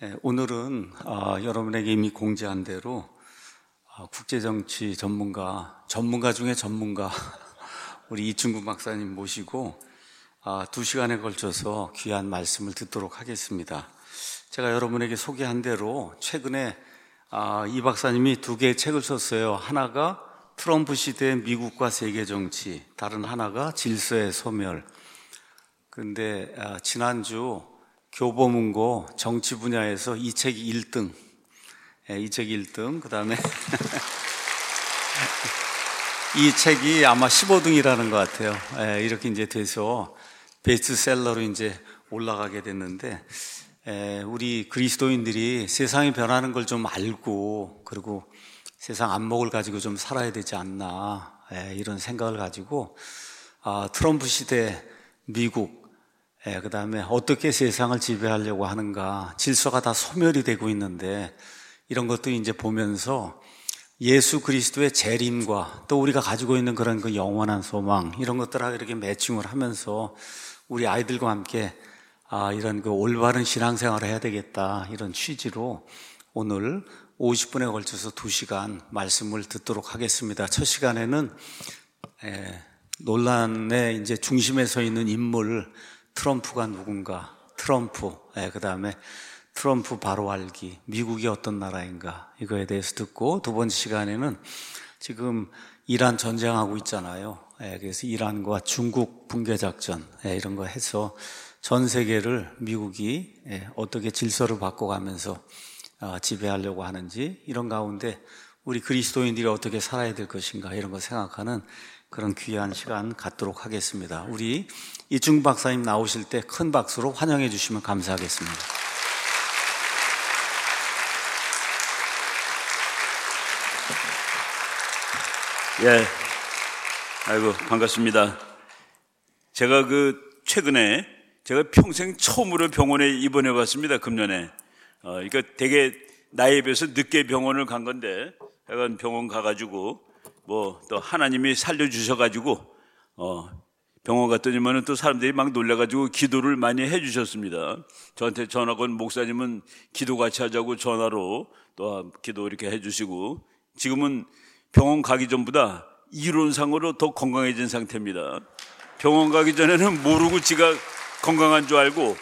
오늘은 여러분에게 이미 공지한 대로 국제정치 전문가 중에 전문가 우리 이충구 박사님 모시고 2시간에 걸쳐서 귀한 말씀을 듣도록 하겠습니다. 제가 여러분에게 소개한 대로 최근에 이 박사님이 2개의 책을 썼어요. 하나가 트럼프 시대의 미국과 세계 정치, 다른 하나가 질서의 소멸. 그런데 지난주 교보문고 정치 분야에서 이 책이 1등, 이 책이 1등, 그 다음에 이 책이 아마 15등이라는 것 같아요. 이렇게 이제 돼서 베스트셀러로 이제 올라가게 됐는데, 우리 그리스도인들이 세상이 변하는 걸 좀 알고, 그리고 세상 안목을 가지고 좀 살아야 되지 않나, 이런 생각을 가지고, 트럼프 시대 미국, 그 다음에 어떻게 세상을 지배하려고 하는가, 질서가 다 소멸이 되고 있는데, 이런 것도 이제 보면서 예수 그리스도의 재림과 또 우리가 가지고 있는 그런 그 영원한 소망, 이런 것들하고 이렇게 매칭을 하면서 우리 아이들과 함께 이런 그 올바른 신앙생활을 해야 되겠다, 이런 취지로 오늘 50분에 걸쳐서 2시간 말씀을 듣도록 하겠습니다. 첫 시간에는 논란의 이제 중심에 서 있는 인물, 트럼프가 누군가, 그 다음에 트럼프 바로 알기, 미국이 어떤 나라인가, 이거에 대해서 듣고, 2번째 시간에는 지금 이란 전쟁하고 있잖아요. 그래서 이란과 중국 붕괴작전, 이런 거 해서 전 세계를 미국이 어떻게 질서를 바꿔가면서 지배하려고 하는지, 이런 가운데 우리 그리스도인들이 어떻게 살아야 될 것인가, 이런 거 생각하는 그런 귀한 시간 갖도록 하겠습니다. 우리 이충구 박사님 나오실 때 큰 박수로 환영해 주시면 감사하겠습니다. 아이고, 반갑습니다. 제가 최근에 제가 평생 처음으로 병원에 입원해 봤습니다, 금년에. 그러니까 되게 나이에 비해서 늦게 병원을 간 건데, 약간 병원 가가지고, 또 하나님이 살려주셔가지고, 병원 갔더니만은 또 사람들이 막 놀래가지고 기도를 많이 해주셨습니다. 저한테 전화 건 목사님은 기도 같이 하자고 전화로 또 기도 이렇게 해주시고, 지금은 병원 가기 전보다 이론상으로 더 건강해진 상태입니다. 병원 가기 전에는 모르고 지가 건강한 줄 알고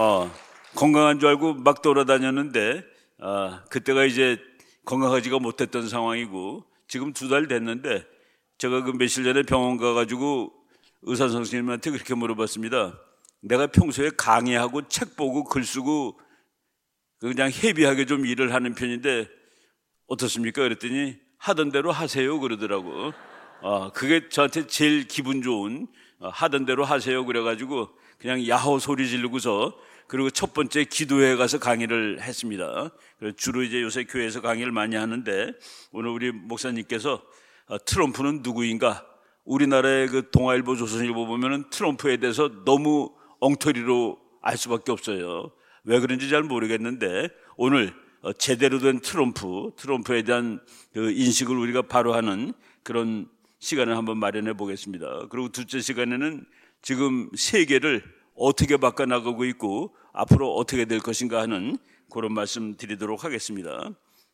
막 돌아다녔는데, 그때가 이제 건강하지가 못했던 상황이고, 지금 2달 됐는데, 제가 며칠 전에 병원 가가지고 의사 선생님한테 그렇게 물어봤습니다. 내가 평소에 강의하고 책 보고 글 쓰고 그냥 헤비하게 좀 일을 하는 편인데 어떻습니까? 그랬더니 하던 대로 하세요 그러더라고. 그게 저한테 제일 기분 좋은, 하던 대로 하세요 그래가지고 그냥 야호 소리 지르고서, 그리고 첫 번째 기도회에 가서 강의를 했습니다. 주로 이제 요새 교회에서 강의를 많이 하는데, 오늘 우리 목사님께서 트럼프는 누구인가, 우리나라의 동아일보, 조선일보 보면은 트럼프에 대해서 너무 엉터리로 알 수밖에 없어요. 왜 그런지 잘 모르겠는데, 오늘 제대로 된 트럼프에 대한 인식을 우리가 바로 하는 그런 시간을 한번 마련해 보겠습니다. 그리고 둘째 시간에는 지금 세계를 어떻게 바꿔나가고 있고 앞으로 어떻게 될 것인가 하는 그런 말씀 드리도록 하겠습니다.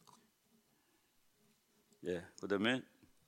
그다음에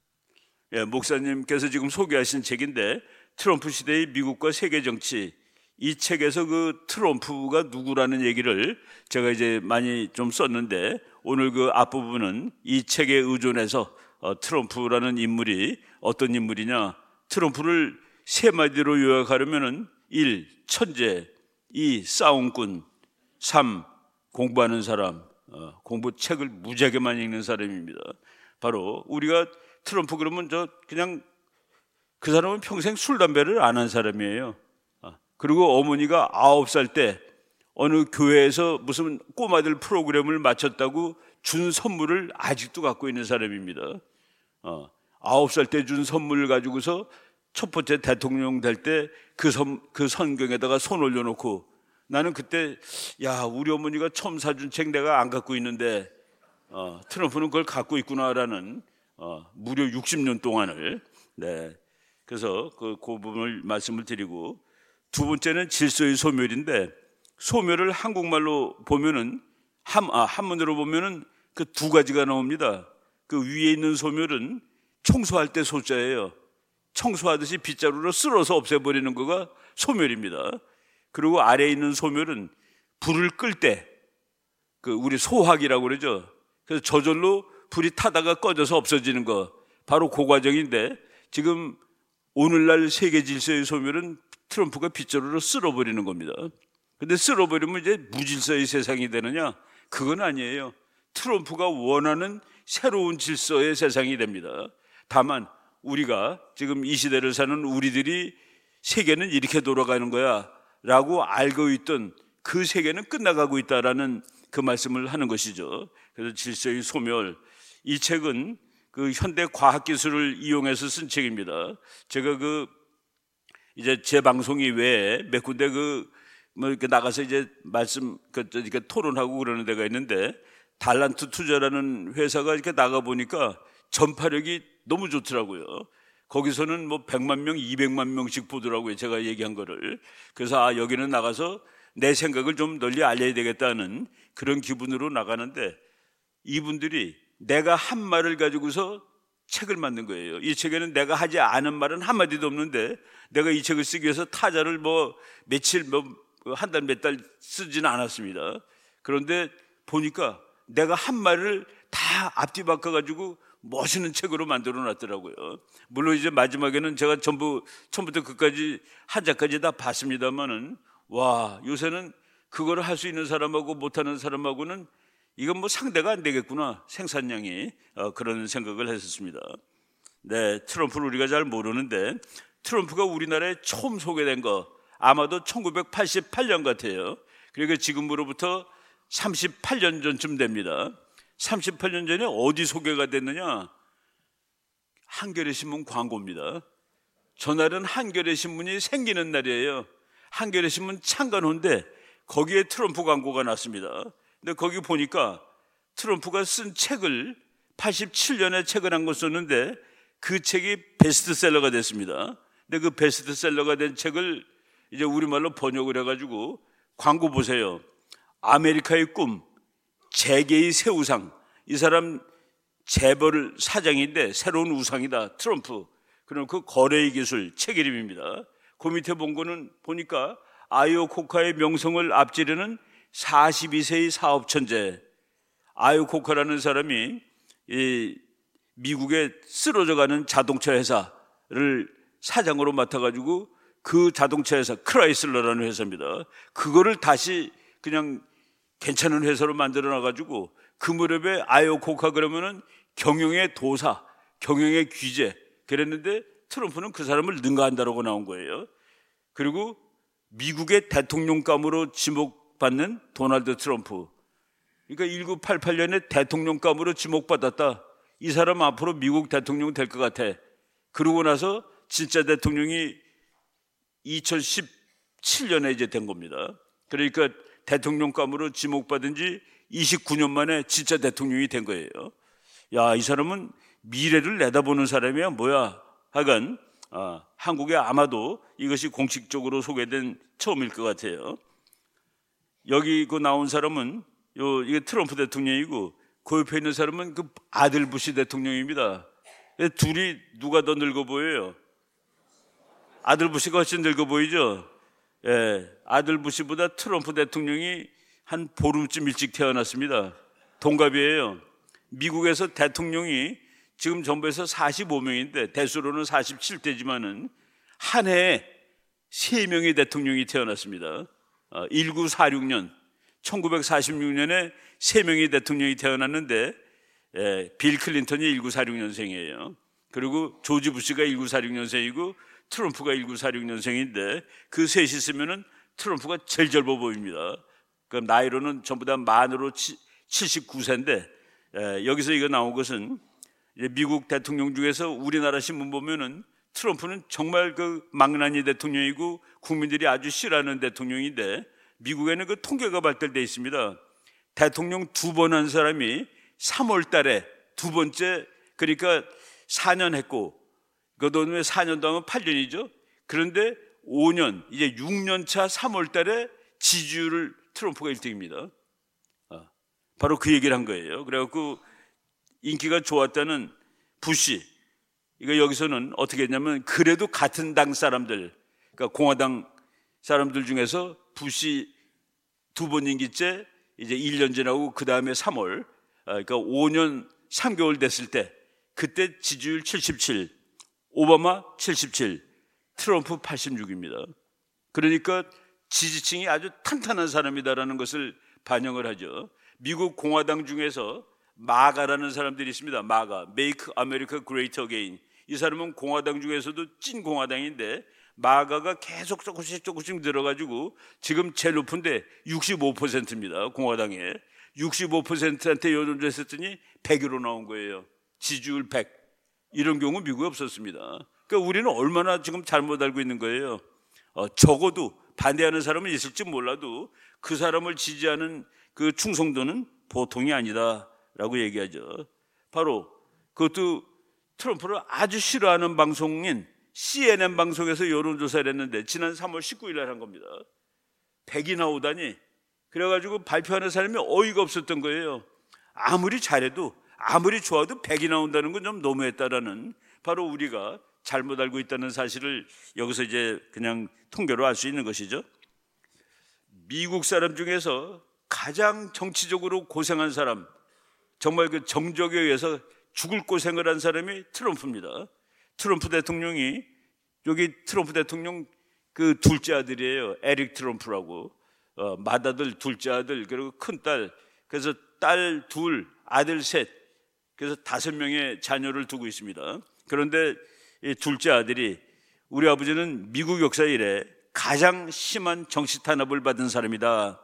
목사님께서 지금 소개하신 책인데, 트럼프 시대의 미국과 세계 정치, 이 책에서 트럼프가 누구라는 얘기를 제가 이제 많이 좀 썼는데, 오늘 앞부분은 이 책에 의존해서 트럼프라는 인물이 어떤 인물이냐, 트럼프를 3마디로 요약하려면은 1. 천재, 2. 싸움꾼, 3. 공부하는 사람, 책을 무지하게 많이 읽는 사람입니다. 바로 우리가 트럼프 그러면 그냥 그 사람은 평생 술, 담배를 안 한 사람이에요. 그리고 어머니가 9살 때 어느 교회에서 무슨 꼬마들 프로그램을 마쳤다고 준 선물을 아직도 갖고 있는 사람입니다. 9살 때 준 선물을 가지고서 첫 번째 대통령 될 때 그 성경에다가 손 올려놓고, 나는 그때 우리 어머니가 처음 사준 책 내가 안 갖고 있는데 트럼프는 그걸 갖고 있구나라는 무려 60년 동안을. 그래서 그 부분을 말씀을 드리고, 2번째는 질서의 소멸인데, 소멸을 한국말로 보면은 한문으로 보면은 그 두 가지가 나옵니다. 그 위에 있는 소멸은 청소할 때 소자예요. 청소하듯이 빗자루로 쓸어서 없애버리는 거가 소멸입니다. 그리고 아래에 있는 소멸은 불을 끌 때, 그 우리 소화기라고 그러죠. 그래서 저절로 불이 타다가 꺼져서 없어지는 거, 바로 그 과정인데, 지금 오늘날 세계 질서의 소멸은 트럼프가 빗자루로 쓸어버리는 겁니다. 근데 쓸어버리면 이제 무질서의 세상이 되느냐? 그건 아니에요. 트럼프가 원하는 새로운 질서의 세상이 됩니다. 다만 우리가 지금 이 시대를 사는 우리들이 세계는 이렇게 돌아가는 거야 라고 알고 있던 그 세계는 끝나가고 있다라는 그 말씀을 하는 것이죠. 그래서 질서의 소멸, 이 책은 그 현대 과학기술을 이용해서 쓴 책입니다. 제가 이제 제 방송 이외에 몇 군데 이렇게 나가서 이제 이렇게 토론하고 그러는 데가 있는데, 달란트 투자라는 회사가 이렇게 나가보니까 전파력이 너무 좋더라고요. 거기서는 100만 명, 200만 명씩 보더라고요. 제가 얘기한 거를. 그래서 여기는 나가서 내 생각을 좀 널리 알려야 되겠다는 그런 기분으로 나가는데, 이분들이 내가 한 말을 가지고서 책을 만든 거예요. 이 책에는 내가 하지 않은 말은 한마디도 없는데, 내가 이 책을 쓰기 위해서 타자를 며칠, 한 달, 몇 달 쓰지는 않았습니다. 그런데 보니까 내가 한 말을 다 앞뒤 바꿔가지고 멋있는 책으로 만들어 놨더라고요. 물론 이제 마지막에는 제가 처음부터 끝까지 한자까지 다 봤습니다만은, 와, 요새는 그거를 할 수 있는 사람하고 못하는 사람하고는 이건 상대가 안 되겠구나, 생산량이. 그런 생각을 했었습니다. 네, 트럼프를 우리가 잘 모르는데, 트럼프가 우리나라에 처음 소개된 거 아마도 1988년 같아요. 그러니까 지금으로부터 38년 전쯤 됩니다. 38년 전에 어디 소개가 됐느냐? 한겨레 신문 광고입니다. 전날은 한겨레 신문이 생기는 날이에요. 한겨레 신문 창간호인데 거기에 트럼프 광고가 났습니다. 근데 거기 보니까 트럼프가 쓴 책을 87년에 책을 한 권 썼는데 그 책이 베스트셀러가 됐습니다. 근데 그 베스트셀러가 된 책을 이제 우리말로 번역을 해가지고, 광고 보세요. 아메리카의 꿈, 재계의 새 우상. 이 사람 재벌 사장인데 새로운 우상이다, 트럼프. 그럼 그 거래의 기술, 책 이름입니다. 그 밑에 본 거는 보니까 아이오코카의 명성을 앞지르는 42세의 사업 천재. 아이오코카라는 사람이 미국에 쓰러져가는 자동차 회사를 사장으로 맡아가지고, 그 자동차 회사 크라이슬러라는 회사입니다. 그거를 다시 그냥 괜찮은 회사로 만들어놔가지고, 그 무렵에 아이오코카 그러면은 경영의 도사, 경영의 귀재 그랬는데, 트럼프는 그 사람을 능가한다라고 나온 거예요. 그리고 미국의 대통령감으로 지목받는 도널드 트럼프. 그러니까 1988년에 대통령감으로 지목받았다. 이 사람 앞으로 미국 대통령 될 것 같아. 그러고 나서 진짜 대통령이 2017년에 이제 된 겁니다. 그러니까 대통령감으로 지목받은 지 29년 만에 진짜 대통령이 된 거예요. 야, 이 사람은 미래를 내다보는 사람이야 뭐야. 하여간 한국에 아마도 이것이 공식적으로 소개된 처음일 것 같아요. 여기 나온 사람은 이게 트럼프 대통령이고, 그 옆에 있는 사람은 그 아들 부시 대통령입니다. 둘이 누가 더 늙어 보여요? 아들 부시가 훨씬 늙어 보이죠? 예, 아들 부시보다 트럼프 대통령이 한 보름쯤 일찍 태어났습니다. 동갑이에요. 미국에서 대통령이 지금 정부에서 45명인데 대수로는 47대지만은 한 해에 3명의 대통령이 태어났습니다. 1946년, 1946년에 3명의 대통령이 태어났는데, 빌 클린턴이 1946년생이에요. 그리고 조지 부시가 1946년생이고 트럼프가 1946년생인데 그 셋이 있으면은 트럼프가 제일 젊어 보입니다. 그럼 나이로는 전부 다 만으로 79세인데, 여기서 이거 나온 것은 미국 대통령 중에서 우리나라 신문 보면은 트럼프는 정말 그 망나니 대통령이고 국민들이 아주 싫어하는 대통령인데, 미국에는 그 통계가 발달되어 있습니다. 대통령 2번 한 사람이 3월 달에 두 번째, 그러니까 4년 했고, 그다음에 4년 더 하면 8년이죠. 그런데 5년, 이제 6년 차 3월 달에 지지율을 트럼프가 1등입니다. 바로 그 얘기를 한 거예요. 그래갖고 인기가 좋았다는 부시, 이거 여기서는 어떻게 했냐면 그래도 같은 당 사람들, 그러니까 공화당 사람들 중에서 부시 2번 임기째 이제 1년 지나고 그 다음에 3월, 그러니까 5년 3개월 됐을 때 그때 지지율 77, 오바마 77, 트럼프 86입니다. 그러니까 지지층이 아주 탄탄한 사람이다라는 것을 반영을 하죠. 미국 공화당 중에서 마가라는 사람들이 있습니다. 마가, Make America Great Again. 이 사람은 공화당 중에서도 찐 공화당인데 마가가 계속 조금씩 늘어가지고 지금 제일 높은데 65%입니다. 공화당에 65%한테 여론조사했더니 100으로 나온 거예요. 지지율 100. 이런 경우 미국에 없었습니다. 그러니까 우리는 얼마나 지금 잘못 알고 있는 거예요. 적어도 반대하는 사람은 있을지 몰라도 그 사람을 지지하는 그 충성도는 보통이 아니다라고 얘기하죠. 바로 그것도 트럼프를 아주 싫어하는 방송인 CNN 방송에서 여론조사를 했는데 지난 3월 19일 날 한 겁니다. 100이 나오다니. 그래가지고 발표하는 사람이 어이가 없었던 거예요. 아무리 잘해도 아무리 좋아도 100이 나온다는 건 좀 너무했다라는, 바로 우리가 잘못 알고 있다는 사실을 여기서 이제 그냥 통계로 알 수 있는 것이죠. 미국 사람 중에서 가장 정치적으로 고생한 사람, 정말 그 정적에 의해서 죽을 고생을 한 사람이 트럼프입니다. 트럼프 대통령이, 여기 트럼프 대통령 그 둘째 아들이에요. 에릭 트럼프라고. 맏아들, 둘째 아들, 그리고 큰딸, 그래서 딸 둘, 아들 셋, 그래서 5명의 자녀를 두고 있습니다. 그런데 이 둘째 아들이, 우리 아버지는 미국 역사 이래 가장 심한 정치 탄압을 받은 사람이다.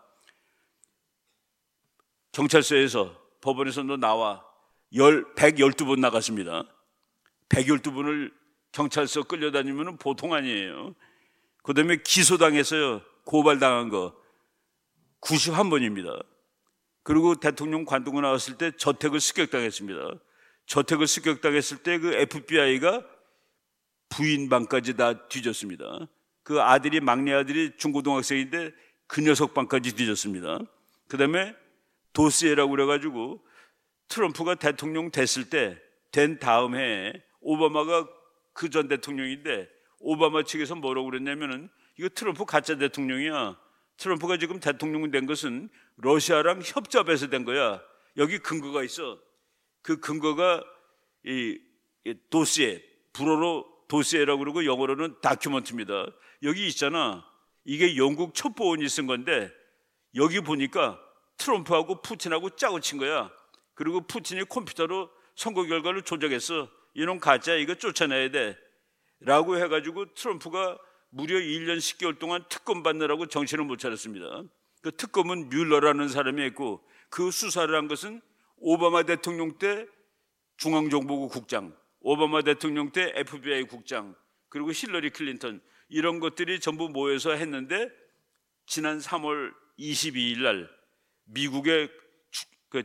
경찰서에서, 법원에서도 나와 112번 나갔습니다. 112번을 경찰서 끌려다니면 보통 아니에요. 그 다음에 기소당했어요. 고발당한 거 91번입니다. 그리고 대통령 관두고 나왔을 때 저택을 습격당했습니다. 저택을 습격당했을 때 그 FBI가 부인 방까지 다 뒤졌습니다. 그 아들이, 막내 아들이 중고등학생인데 그 녀석 방까지 뒤졌습니다. 그 다음에 도시에라고 그래가지고 트럼프가 대통령 됐을 때, 된 다음 해에 오바마가 그 전 대통령인데 오바마 측에서 뭐라고 그랬냐면은 이거 트럼프 가짜 대통령이야. 트럼프가 지금 대통령 된 것은 러시아랑 협잡해서 된 거야. 여기 근거가 있어. 그 근거가 이 도시에, 불어로 도시에라고 그러고 영어로는 다큐먼트입니다. 여기 있잖아. 이게 영국 첩보원이 쓴 건데 여기 보니까 트럼프하고 푸틴하고 짜고 친 거야. 그리고 푸틴이 컴퓨터로 선거 결과를 조작했어. 이놈 가짜, 이거 쫓아내야 돼 라고 해가지고 트럼프가 무려 1년 10개월 동안 특검 받느라고 정신을 못 차렸습니다. 그 특검은 뮬러라는 사람이 했고, 그 수사를 한 것은 오바마 대통령 때 중앙정보국 국장, 오바마 대통령 때 FBI 국장, 그리고 힐러리 클린턴, 이런 것들이 전부 모여서 했는데 지난 3월 22일 날 미국의 그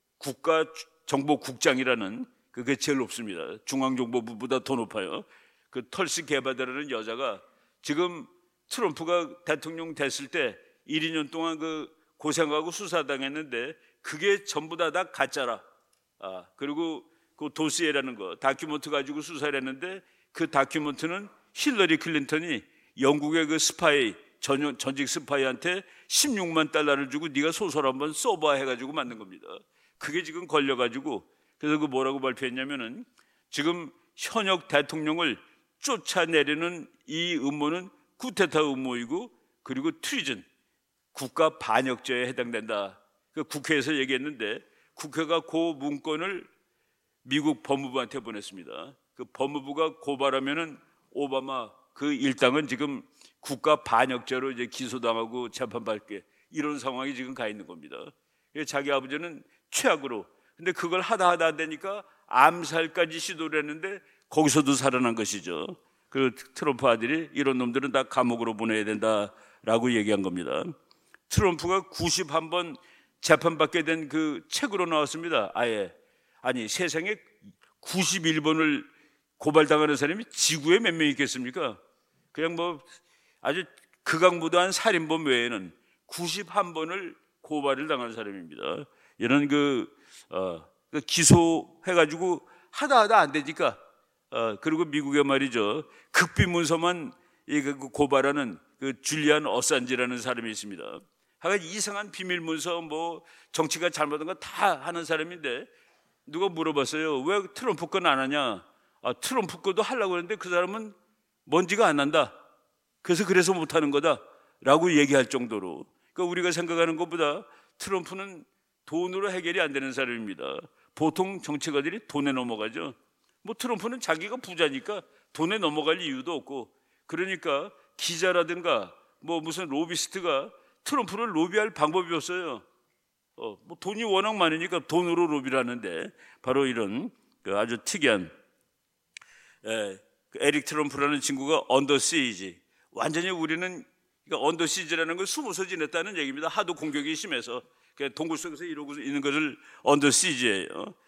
국가정보국장이라는, 그게 제일 높습니다. 중앙정보부보다 더 높아요. 그 털시 게바다라는 여자가 지금 트럼프가 대통령 됐을 때 1, 2년 동안 그 고생하고 수사당했는데 그게 전부 다 가짜라. 그리고 그 도시에라는 거 다큐멘트 가지고 수사를 했는데 그 다큐멘트는 힐러리 클린턴이 영국의 그 스파이, 전직 스파이한테 16만 달러를 주고 네가 소설 한번 써봐 해가지고 만든 겁니다. 그게 지금 걸려가지고, 그래서 그 뭐라고 발표했냐면은 지금 현역 대통령을 쫓아내려는 이 음모는 쿠데타 음모이고, 그리고 트리즌, 국가 반역죄에 해당된다. 그 국회에서 얘기했는데 국회가 그 문건을 미국 법무부한테 보냈습니다. 그 법무부가 고발하면은 오바마 그 일당은 지금 국가 반역죄로 이제 기소당하고 재판받게, 이런 상황이 지금 가 있는 겁니다. 자기 아버지는 최악으로, 근데 그걸 하다 안 되니까 암살까지 시도를 했는데 거기서도 살아난 것이죠. 그 트럼프 아들이 이런 놈들은 다 감옥으로 보내야 된다라고 얘기한 겁니다. 트럼프가 91번 재판받게 된 그 책으로 나왔습니다. 아니 세상에 91번을 고발당하는 사람이 지구에 몇 명 있겠습니까? 그냥 뭐 아주 극악무도한 살인범 외에는 91번을 고발을 당한 사람입니다. 이런 기소해가지고 하다 안 되니까 그리고 미국에 말이죠, 극비문서만 고발하는 그 줄리안 어산지라는 사람이 있습니다. 하여간 이상한 비밀문서, 뭐 정치가 잘못한 거 다 하는 사람인데, 누가 물어봤어요. 왜 트럼프 건 안 하냐? 트럼프 거도 하려고 했는데 그 사람은 먼지가 안 난다. 그래서 못하는 거다 라고 얘기할 정도로, 그러니까 우리가 생각하는 것보다 트럼프는 돈으로 해결이 안 되는 사람입니다. 보통 정치가들이 돈에 넘어가죠. 뭐 트럼프는 자기가 부자니까 돈에 넘어갈 이유도 없고, 그러니까 기자라든가 뭐 무슨 로비스트가 트럼프를 로비할 방법이 없어요. 뭐 돈이 워낙 많으니까 돈으로 로비를 하는데, 바로 이런 아주 특이한 에릭 트럼프라는 친구가 언더 시지, 완전히 우리는 언더 시즈라는 걸 숨어서 지냈다는 얘기입니다. 하도 공격이 심해서 동굴 속에서 이러고 있는 것을 언더 시즈예요.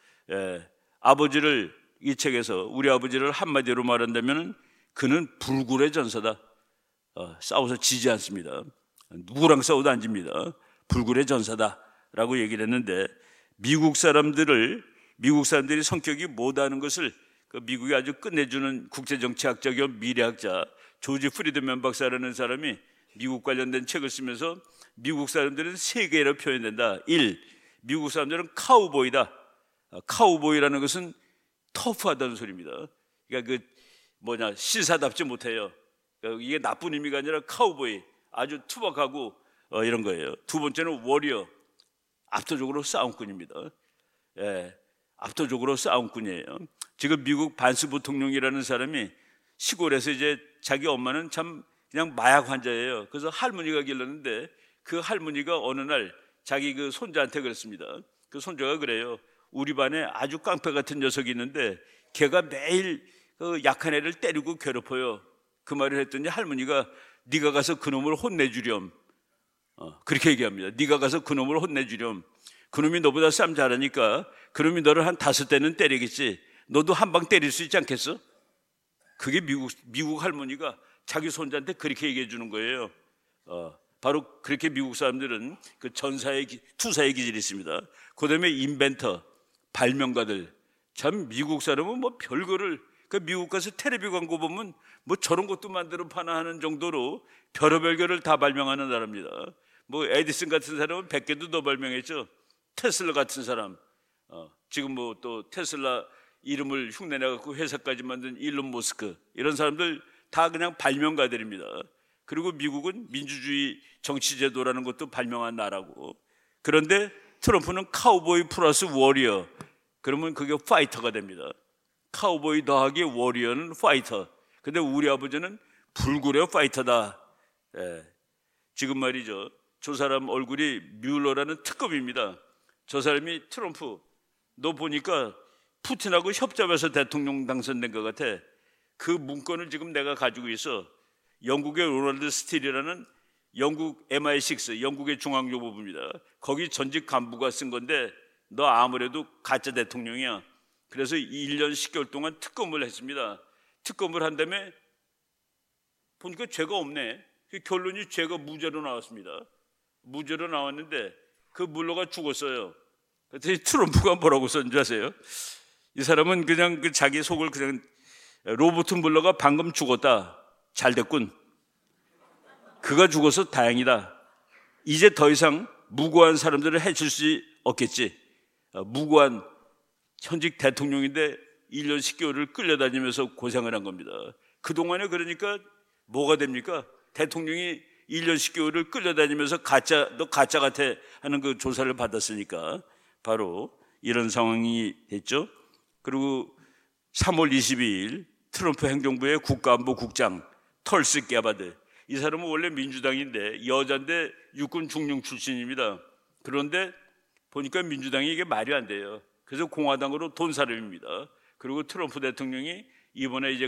아버지를, 이 책에서 우리 아버지를 한마디로 말한다면 그는 불굴의 전사다. 싸워서 지지 않습니다. 누구랑 싸워도 안 집니다. 불굴의 전사다라고 얘기를 했는데, 미국 사람들이 성격이 못하는 것을 미국이 아주 끝내주는 국제정치학자 겸 미래학자 조지 프리드맨 박사라는 사람이 미국 관련된 책을 쓰면서 미국 사람들은 세 개로 표현된다. 1. 미국 사람들은 카우보이다. 카우보이라는 것은 터프하다는 소리입니다. 그러니까 신사답지 못해요. 그러니까 이게 나쁜 의미가 아니라 카우보이, 아주 투박하고 이런 거예요. 두 번째는 워리어, 압도적으로 싸움꾼입니다. 압도적으로 싸움꾼이에요. 지금 미국 반스 부통령이라는 사람이 시골에서 이제 자기 엄마는 참 그냥 마약 환자예요. 그래서 할머니가 길렀는데, 그 할머니가 어느 날 자기 그 손자한테 그랬습니다. 그 손자가 그래요. 우리 반에 아주 깡패 같은 녀석이 있는데 걔가 매일 그 약한 애를 때리고 괴롭혀요. 그 말을 했더니 할머니가 네가 가서 그놈을 혼내주렴. 그렇게 얘기합니다. 네가 가서 그놈을 혼내주렴. 그놈이 너보다 싸움 잘하니까 그놈이 너를 한 5대는 때리겠지. 너도 한 방 때릴 수 있지 않겠어? 그게 미국 할머니가 자기 손자한테 그렇게 얘기해 주는 거예요. 바로 그렇게 미국 사람들은 그 투사의 기질이 있습니다. 그 다음에 인벤터, 발명가들. 참 미국 사람은 뭐 별거를, 미국 가서 텔레비 광고 보면 뭐 저런 것도 만들어 파나 하는 정도로 별의별 거를 다 발명하는 나라입니다. 뭐 에디슨 같은 사람은 100개도 더 발명했죠. 테슬라 같은 사람, 지금 뭐 또 테슬라 이름을 흉내내갖고 회사까지 만든 일론 머스크, 이런 사람들 다 그냥 발명가들입니다. 그리고 미국은 민주주의 정치제도라는 것도 발명한 나라고. 그런데 트럼프는 카우보이 플러스 워리어, 그러면 그게 파이터가 됩니다. 카우보이 더하기 워리어는 파이터. 근데 우리 아버지는 불굴의 파이터다. 지금 말이죠, 저 사람 얼굴이 뮬러라는 특급입니다. 저 사람이 트럼프, 너 보니까 푸틴하고 협잡해서 대통령 당선된 것 같아. 그 문건을 지금 내가 가지고 있어. 영국의 로널드 스틸이라는 영국 MI6, 영국의 중앙정보부입니다. 거기 전직 간부가 쓴 건데 너 아무래도 가짜 대통령이야. 그래서 1년 10개월 동안 특검을 했습니다. 특검을 한 다음에 보니까 죄가 없네. 그 결론이 죄가 무죄로 나왔습니다. 무죄로 나왔는데 그 물러가 죽었어요. 그랬더니 트럼프가 뭐라고 썼는지 아세요? 이 사람은 그냥 자기 속을 그냥, 로버트 물러가 방금 죽었다. 잘 됐군. 그가 죽어서 다행이다. 이제 더 이상 무고한 사람들을 해칠 수 없겠지. 무고한 현직 대통령인데 1년 10개월을 끌려다니면서 고생을 한 겁니다. 그동안에 그러니까 뭐가 됩니까? 대통령이 1년 10개월을 끌려다니면서 너 가짜 같아 하는 그 조사를 받았으니까 바로 이런 상황이 됐죠. 그리고 3월 22일 트럼프 행정부의 국가안보국장 털스 게바드, 이 사람은 원래 민주당인데 여자인데 육군 중령 출신입니다. 그런데 보니까 민주당이 이게 말이 안 돼요. 그래서 공화당으로 돈 사람입니다. 그리고 트럼프 대통령이 이번에 이제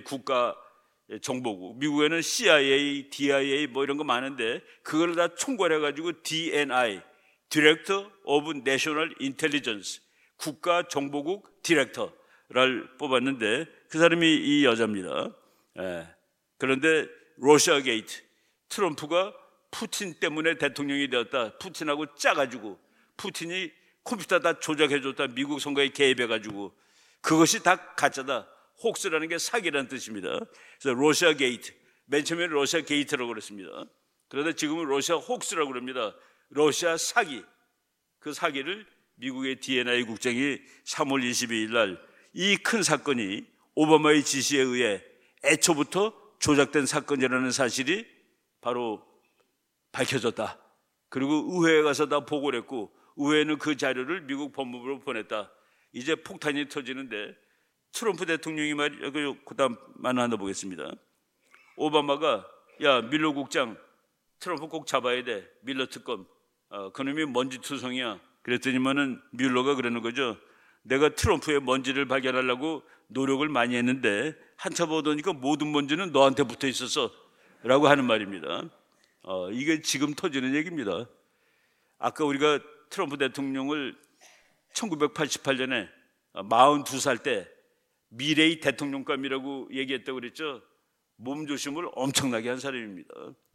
국가정보국, 미국에는 CIA, DIA 뭐 이런 거 많은데 그걸 다 총괄해가지고 DNI, Director of National Intelligence, 국가정보국 디렉터를 뽑았는데 그 사람이 이 여자입니다. 그런데 러시아 게이트, 트럼프가 푸틴 때문에 대통령이 되었다. 푸틴하고 짜가지고 푸틴이 컴퓨터 다 조작해줬다. 미국 선거에 개입해가지고 그것이 다 가짜다. 혹스라는 게 사기라는 뜻입니다. 그래서 러시아 게이트, 맨 처음에는 러시아 게이트라고 그랬습니다. 그런데 지금은 러시아 혹스라고 그럽니다. 러시아 사기. 그 사기를 미국의 D&I 국장이 3월 22일 날 이 큰 사건이 오바마의 지시에 의해 애초부터 조작된 사건이라는 사실이 바로 밝혀졌다. 그리고 의회에 가서 다 보고를 했고 의회는 그 자료를 미국 법무부로 보냈다. 이제 폭탄이 터지는데 트럼프 대통령이 그다음 하나 보겠습니다. 오바마가 야 밀러 국장 트럼프 꼭 잡아야 돼. 밀러 특검. 그놈이 먼지투성이야. 그랬더니만은 뮬러가 그러는 거죠. 내가 트럼프의 먼지를 발견하려고 노력을 많이 했는데 한참 보더니까 모든 먼지는 너한테 붙어 있었어 라고 하는 말입니다. 이게 지금 터지는 얘기입니다. 아까 우리가 트럼프 대통령을 1988년에 42살 때 미래의 대통령감이라고 얘기했다고 그랬죠. 몸조심을 엄청나게 한 사람입니다.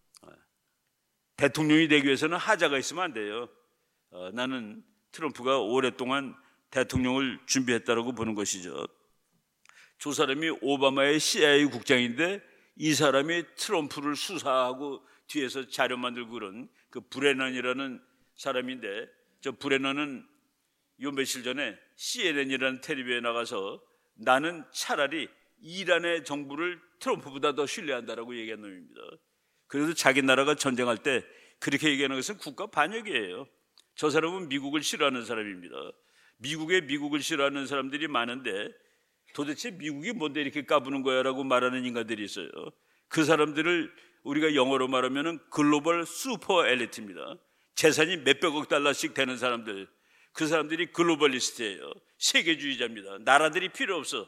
대통령이 되기 위해서는 하자가 있으면 안 돼요. 나는 트럼프가 오랫동안 대통령을 준비했다라고 보는 것이죠. 저 사람이 오바마의 CIA 국장인데 이 사람이 트럼프를 수사하고 뒤에서 자료 만들고 그런 그 브레넌이라는 사람인데 저 브레넌은 요 며칠 전에 CNN이라는 텔레비에 나가서 나는 차라리 이란의 정부를 트럼프보다 더 신뢰한다라고 얘기한 놈입니다. 그래서 자기 나라가 전쟁할 때 그렇게 얘기하는 것은 국가 반역이에요. 저 사람은 미국을 싫어하는 사람입니다. 미국을 싫어하는 사람들이 많은데 도대체 미국이 뭔데 이렇게 까부는 거야 라고 말하는 인간들이 있어요. 그 사람들을 우리가 영어로 말하면 글로벌 슈퍼 엘리트입니다. 재산이 몇백억 달러씩 되는 사람들, 그 사람들이 글로벌리스트예요. 세계주의자입니다. 나라들이 필요 없어.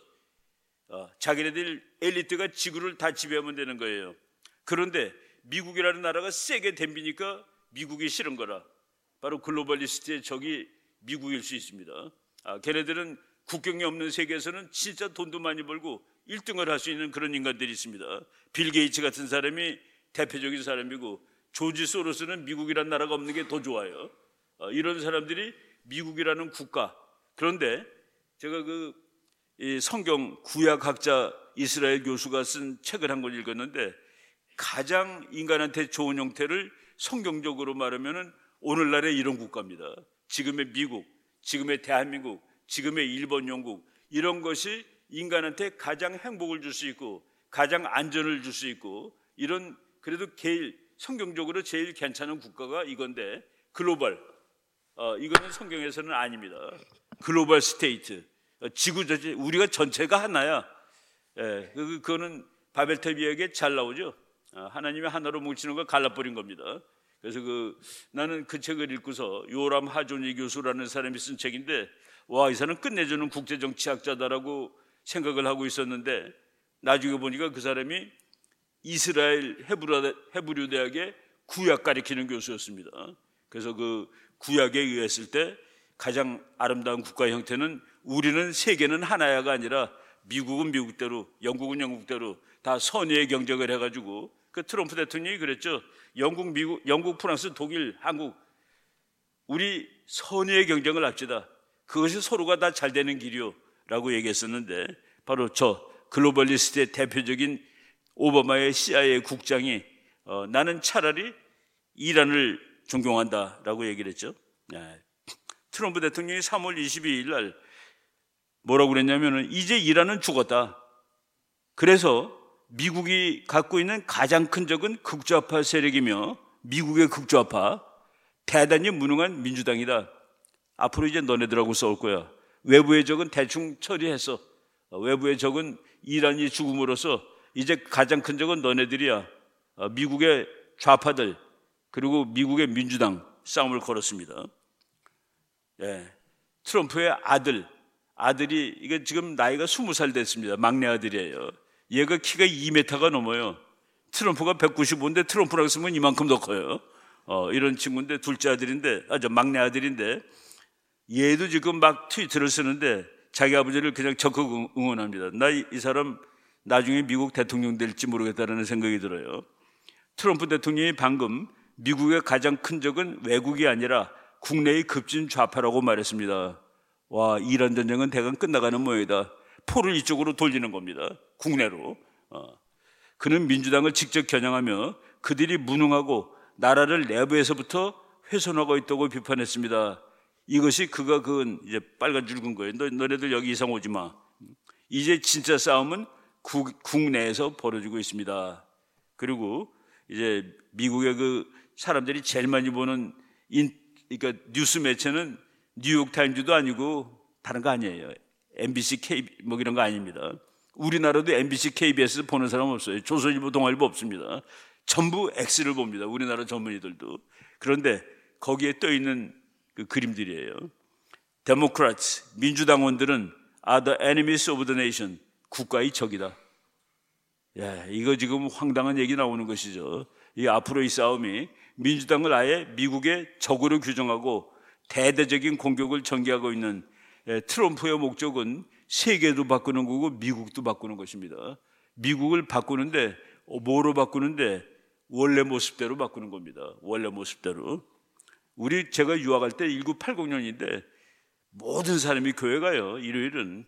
자기네들 엘리트가 지구를 다 지배하면 되는 거예요. 그런데 미국이라는 나라가 세게 덤비니까 미국이 싫은 거라. 바로 글로벌리스트의 적이 미국일 수 있습니다. 걔네들은 국경이 없는 세계에서는 진짜 돈도 많이 벌고 1등을 할 수 있는 그런 인간들이 있습니다. 빌 게이츠 같은 사람이 대표적인 사람이고 조지 소로스는 미국이라는 나라가 없는 게 더 좋아요. 이런 사람들이 미국이라는 국가. 그런데 제가 이 성경 구약학자 이스라엘 교수가 쓴 책을 한 권 읽었는데 가장 인간한테 좋은 형태를 성경적으로 말하면 오늘날의 이런 국가입니다. 지금의 미국, 지금의 대한민국, 지금의 일본, 영국 이런 것이 인간한테 가장 행복을 줄 수 있고 가장 안전을 줄 수 있고 이런 그래도 제일 성경적으로 제일 괜찮은 국가가 이건데 글로벌 이거는 성경에서는 아닙니다. 글로벌 스테이트 지구 전체 우리가 전체가 하나야. 그거는 바벨탑이에게 잘 나오죠. 하나님이 하나로 뭉치는 걸 갈라버린 겁니다. 그래서 나는 그 책을 읽고서 요람 하조니 교수라는 사람이 쓴 책인데 와, 이 사람 끝내주는 국제정치학자다라고 생각을 하고 있었는데 나중에 보니까 그 사람이 이스라엘 헤브류 대학의 구약 가르치는 교수였습니다. 그래서 그 구약에 의했을 때 가장 아름다운 국가 형태는 우리는 세계는 하나야가 아니라 미국은 미국대로 영국은 영국대로 다 선의의 경쟁을 해가지고 그 트럼프 대통령이 그랬죠. 영국, 프랑스, 독일, 한국 우리 선의의 경쟁을 합시다. 그것이 서로가 다 잘 되는 길이요 라고 얘기했었는데 바로 저 글로벌리스트의 대표적인 오바마의 CIA 국장이 나는 차라리 이란을 존경한다 라고 얘기를 했죠. 트럼프 대통령이 3월 22일 날 뭐라고 그랬냐면 이제 이란은 죽었다. 그래서 미국이 갖고 있는 가장 큰 적은 극좌파 세력이며 미국의 극좌파 대단히 무능한 민주당이다. 앞으로 이제 너네들하고 싸울 거야. 외부의 적은 대충 처리했어. 외부의 적은 이란이 죽음으로써 이제 가장 큰 적은 너네들이야. 미국의 좌파들 그리고 미국의 민주당 싸움을 걸었습니다. 트럼프의 아들이 이게 지금 나이가 20살 됐습니다. 막내 아들이에요. 얘가 키가 2m가 넘어요. 트럼프가 195인데 트럼프랑 쓰면 이만큼 더 커요. 이런 친구인데 둘째 아들인데 막내 아들인데 얘도 지금 막 트위터를 쓰는데 자기 아버지를 그냥 적극 응원합니다. 나 이 사람 나중에 미국 대통령 될지 모르겠다는 생각이 들어요. 트럼프 대통령이 방금 미국의 가장 큰 적은 외국이 아니라 국내의 급진 좌파라고 말했습니다. 와, 이란 전쟁은 대강 끝나가는 모양이다. 포를 이쪽으로 돌리는 겁니다. 국내로. 그는 민주당을 직접 겨냥하며 그들이 무능하고 나라를 내부에서부터 훼손하고 있다고 비판했습니다. 이것이 그가 그은 이제 빨간 줄 긋은 거예요. 너네들 여기 이상 오지 마. 이제 진짜 싸움은 국내에서 벌어지고 있습니다. 그리고 이제 미국의 그 사람들이 제일 많이 보는 그러니까 뉴스 매체는 뉴욕 타임즈도 아니고 다른 거 아니에요. MBC, 뭐 이런 거 아닙니다. 우리나라도 MBC, KBS 보는 사람 없어요. 조선일보, 동아일보 없습니다. 전부 X를 봅니다. 우리나라 전문의들도. 그런데 거기에 떠 있는 그 그림들이에요. 데모크라트, 민주당원들은 are the enemies of the nation. 국가의 적이다. 야, 이거 지금 황당한 얘기 나오는 것이죠. 이 앞으로의 싸움이 민주당을 아예 미국의 적으로 규정하고 대대적인 공격을 전개하고 있는 트럼프의 목적은 세계도 바꾸는 거고 미국도 바꾸는 것입니다. 미국을 바꾸는데 뭐로 바꾸는데 원래 모습대로 바꾸는 겁니다. 원래 모습대로. 제가 유학할 때 1980년인데 모든 사람이 교회 가요. 일요일은.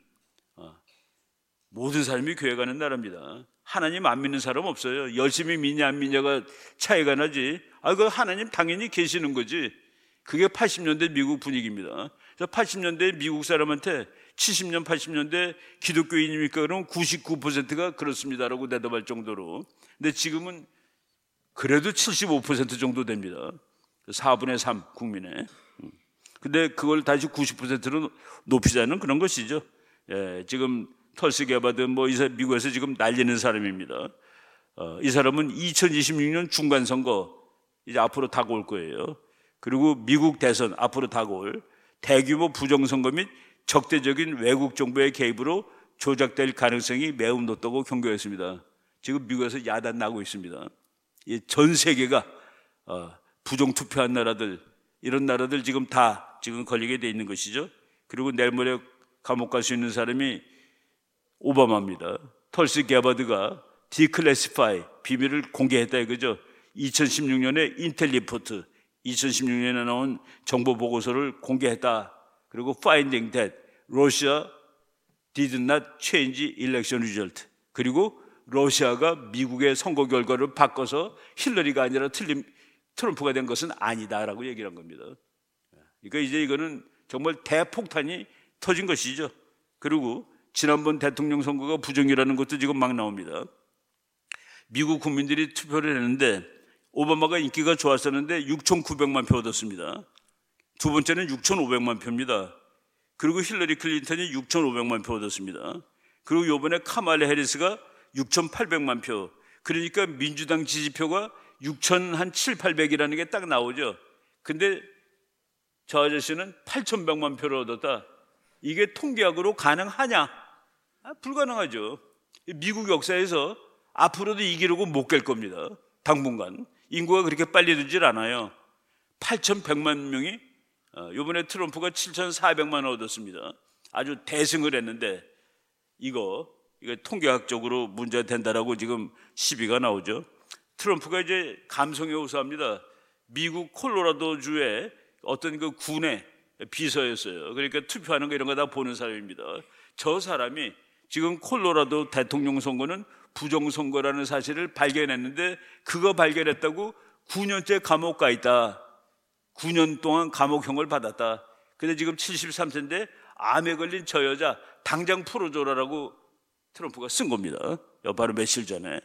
모든 사람이 교회 가는 나라입니다. 하나님 안 믿는 사람 없어요. 열심히 믿냐 안 믿냐가 차이가 나지. 그 하나님 당연히 계시는 거지. 그게 80년대 미국 분위기입니다. 80년대 미국 사람한테 70년, 80년대 기독교인입니까? 그러면 99%가 그렇습니다라고 대답할 정도로. 근데 지금은 그래도 75% 정도 됩니다. 4분의 3 국민의. 근데 그걸 다시 90%로 높이자는 그런 것이죠. 지금 털스 게바드 미국에서 지금 날리는 사람입니다. 이 사람은 2026년 중간선거 이제 앞으로 다가올 거예요. 그리고 미국 대선 앞으로 다가올 대규모 부정선거 및 적대적인 외국 정부의 개입으로 조작될 가능성이 매우 높다고 경고했습니다. 지금 미국에서 야단 나고 있습니다. 전 세계가 부정투표한 나라들, 이런 나라들 지금 다 지금 걸리게 돼 있는 것이죠. 그리고 내일 모레 감옥 갈 수 있는 사람이 오바마입니다. 털스 게바드가 디클래시파이, 비밀을 공개했다 이거죠. 2016년에 인텔 리포트, 2016년에 나온 정보 보고서를 공개했다. 그리고 finding that Russia did not change election result. 그리고 러시아가 미국의 선거 결과를 바꿔서 힐러리가 아니라 트럼프가 된 것은 아니다라고 얘기를 한 겁니다. 그러니까 이제 이거는 정말 대폭탄이 터진 것이죠. 그리고 지난번 대통령 선거가 부정이라는 것도 지금 막 나옵니다. 미국 국민들이 투표를 했는데 오바마가 인기가 좋았었는데 6,900만 표 얻었습니다. 두 번째는 6,500만 표입니다. 그리고 힐러리 클린턴이 6,500만 표 얻었습니다. 그리고 이번에 카말라 해리스가 6,800만 표. 그러니까 민주당 지지표가 6,700~800이라는 게 딱 나오죠. 근데 저 아저씨는 8,100만 표를 얻었다. 이게 통계학으로 가능하냐? 불가능하죠. 미국 역사에서 앞으로도 이기려고 못 갈 겁니다. 당분간. 인구가 그렇게 빨리 늘질 않아요. 8,100만 명이 이번에 트럼프가 7,400만 얻었습니다. 아주 대승을 했는데 이거 통계학적으로 문제가 된다라고 지금 시비가 나오죠. 트럼프가 이제 감성에 호소합니다. 미국 콜로라도주의 어떤 그 군의 비서였어요. 그러니까 투표하는 거 이런 거 다 보는 사람입니다. 저 사람이 지금 콜로라도 대통령 선거는 부정선거라는 사실을 발견했는데 그거 발견했다고 9년째 감옥 가 있다. 9년 동안 감옥형을 받았다. 근데 지금 73세인데 암에 걸린 저 여자 당장 풀어줘라라고 트럼프가 쓴 겁니다. 바로 며칠 전에.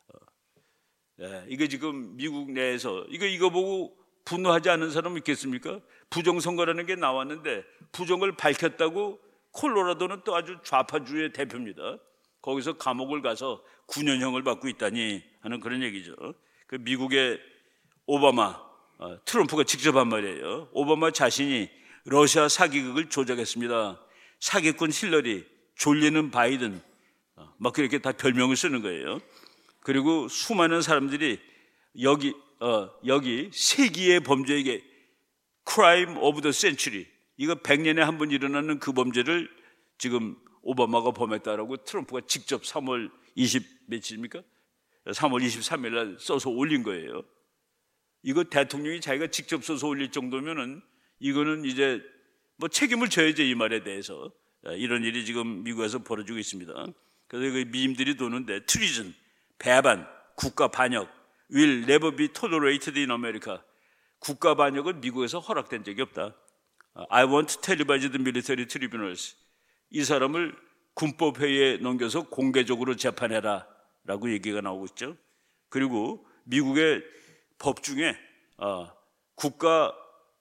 이게 지금 미국 내에서 이거 보고 분노하지 않는 사람 있겠습니까? 부정선거라는 게 나왔는데 부정을 밝혔다고 콜로라도는 또 아주 좌파주의 대표입니다. 거기서 감옥을 가서 9년형을 받고 있다니 하는 그런 얘기죠. 그 미국의 오바마, 트럼프가 직접 한 말이에요. 오바마 자신이 러시아 사기극을 조작했습니다. 사기꾼 힐러리, 졸리는 바이든, 막 그렇게 다 별명을 쓰는 거예요. 그리고 수많은 사람들이 여기 세기의 범죄에게 crime of the century, 이거 100년에 한 번 일어나는 그 범죄를 지금 오바마가 범했다라고 트럼프가 직접 3월 20 며칠입니까? 3월 23일 날 써서 올린 거예요. 이거 대통령이 자기가 직접 써서 올릴 정도면은 이거는 이제 뭐 책임을 져야죠, 이 말에 대해서. 이런 일이 지금 미국에서 벌어지고 있습니다. 그래서 그 미임들이 도는데 treason, 배반, 국가 반역 will never be tolerated in America. 국가 반역은 미국에서 허락된 적이 없다. I want to televise the military tribunals. 이 사람을 군법회의에 넘겨서 공개적으로 재판해라 라고 얘기가 나오고 있죠. 그리고 미국의 법 중에 국가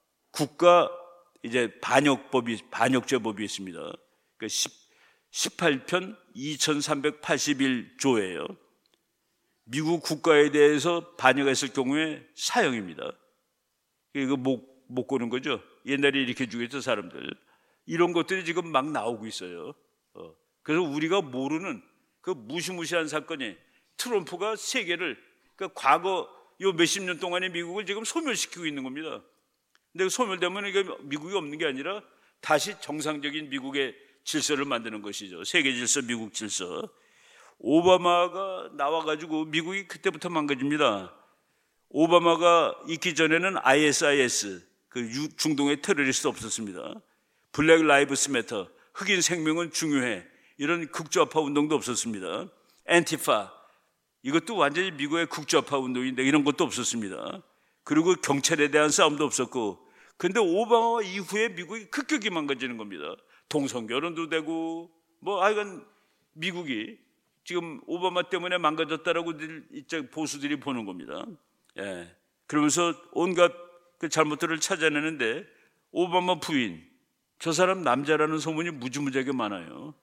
이제 반역죄법이 있습니다. 그 18편 2381조예요. 미국 국가에 대해서 반역했을 경우에 사형입니다. 이거 못 고는 거죠. 옛날에 이렇게 죽였죠, 사람들. 이런 것들이 지금 막 나오고 있어요. 그래서 우리가 모르는 그 무시무시한 사건이 트럼프가 세계를, 그러니까 과거 요 몇십 년 동안의 미국을 지금 소멸시키고 있는 겁니다. 근데 소멸되면 이게 미국이 없는 게 아니라 다시 정상적인 미국의 질서를 만드는 것이죠. 세계 질서, 미국 질서. 오바마가 나와가지고 미국이 그때부터 망가집니다. 오바마가 있기 전에는 ISIS, 그 중동의 테러리스트 없었습니다. 블랙 라이브스 매터, 흑인 생명은 중요해, 이런 극좌파 운동도 없었습니다. 앤티파, 이것도 완전히 미국의 극좌파 운동인데 이런 것도 없었습니다. 그리고 경찰에 대한 싸움도 없었고. 근데 오바마 이후에 미국이 급격히 망가지는 겁니다. 동성결혼도 되고 하여간 미국이 지금 오바마 때문에 망가졌다라고 보수들이 보는 겁니다. 예. 그러면서 온갖 그 잘못들을 찾아내는데 오바마 부인, 저 사람 남자라는 소문이 무지무지하게 많아요.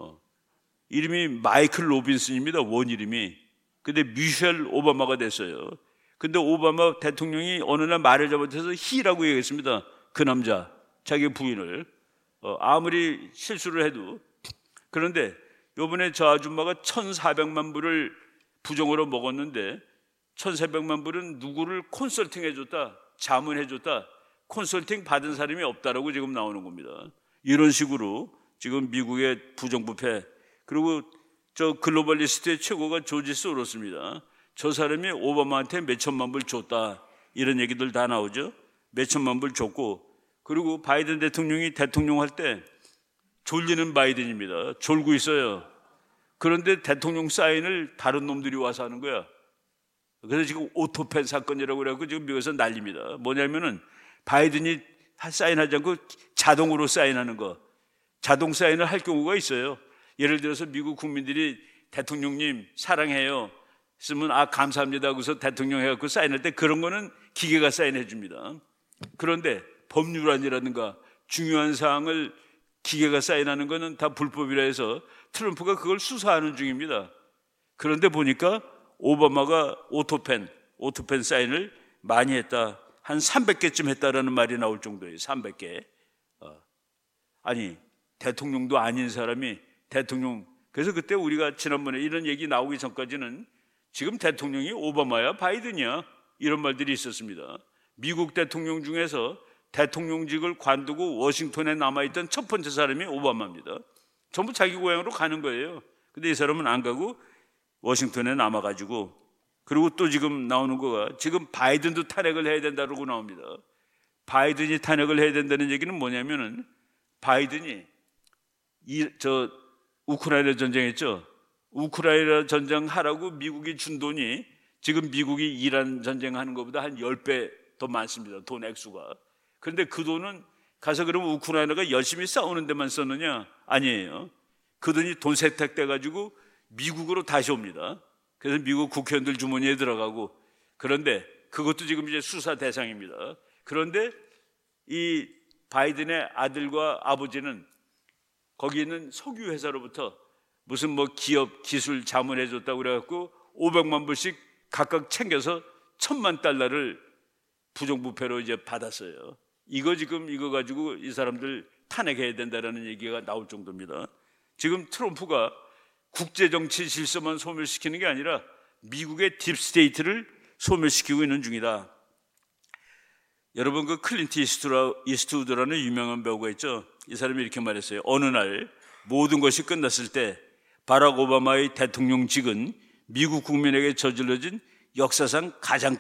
이름이 마이클 로빈슨입니다. 원 이름이. 근데 미셸 오바마가 됐어요. 근데 오바마 대통령이 어느 날 말을 잘못해서 히라고 얘기했습니다. 그 남자, 자기 부인을. 아무리 실수를 해도. 그런데 요번에 저 아줌마가 1,400만 불을 부정으로 먹었는데 1,400만 불은 누구를 컨설팅 해줬다, 자문해줬다, 컨설팅 받은 사람이 없다라고 지금 나오는 겁니다. 이런 식으로 지금 미국의 부정부패, 그리고 저 글로벌리스트의 최고가 조지 소로스입니다. 저 사람이 오바마한테 몇 천만 불 줬다, 이런 얘기들 다 나오죠. 몇 천만 불 줬고, 그리고 바이든 대통령이 대통령 할 때 졸리는 바이든입니다. 졸고 있어요. 그런데 대통령 사인을 다른 놈들이 와서 하는 거야. 그래서 지금 오토펜 사건이라고 그래갖고 지금 미국에서 난립니다. 뭐냐면은 바이든이 사인하지 않고 자동으로 사인하는 거, 자동 사인을 할 경우가 있어요. 예를 들어서 미국 국민들이 대통령님 사랑해요 쓰면 감사합니다 하고서 대통령 해갖고 사인할 때 그런 거는 기계가 사인해 줍니다. 그런데 법률안이라든가 중요한 사항을 기계가 사인하는 거는 다 불법이라 해서 트럼프가 그걸 수사하는 중입니다. 그런데 보니까 오바마가 오토펜 사인을 많이 했다. 한 300개쯤 했다라는 말이 나올 정도예요. 300개. 아니, 대통령도 아닌 사람이 대통령. 그래서 그때 우리가 지난번에 이런 얘기 나오기 전까지는 지금 대통령이 오바마야 바이든이야, 이런 말들이 있었습니다. 미국 대통령 중에서 대통령직을 관두고 워싱턴에 남아있던 첫 번째 사람이 오바마입니다. 전부 자기 고향으로 가는 거예요. 근데 이 사람은 안 가고 워싱턴에 남아가지고, 그리고 또 지금 나오는 거가 지금 바이든도 탄핵을 해야 된다고 나옵니다. 바이든이 탄핵을 해야 된다는 얘기는 뭐냐면은 바이든이 우크라이나 전쟁했죠. 우크라이나 전쟁 하라고 미국이 준 돈이 지금 미국이 이란 전쟁하는 것보다 한 10배 더 많습니다. 돈 액수가. 그런데 그 돈은 가서 그러면 우크라이나가 열심히 싸우는 데만 썼느냐? 아니에요. 그 돈이 돈 세탁돼가지고 미국으로 다시 옵니다. 그래서 미국 국회의원들 주머니에 들어가고. 그런데 그것도 지금 이제 수사 대상입니다. 그런데 이 바이든의 아들과 아버지는 거기 있는 석유 회사로부터 무슨 기업 기술 자문해줬다고 그래갖고 500만 불씩 각각 챙겨서 $1,000만 부정부패로 이제 받았어요. 이거 가지고 이 사람들 탄핵해야 된다라는 얘기가 나올 정도입니다. 지금 트럼프가 국제정치 질서만 소멸시키는 게 아니라 미국의 딥스테이트를 소멸시키고 있는 중이다. 여러분, 그 클린트 이스트우드라는 유명한 배우가 있죠. 이 사람이 이렇게 말했어요. 어느 날 모든 것이 끝났을 때 바락 오바마의 대통령직은 미국 국민에게 저질러진 역사상 가장 큰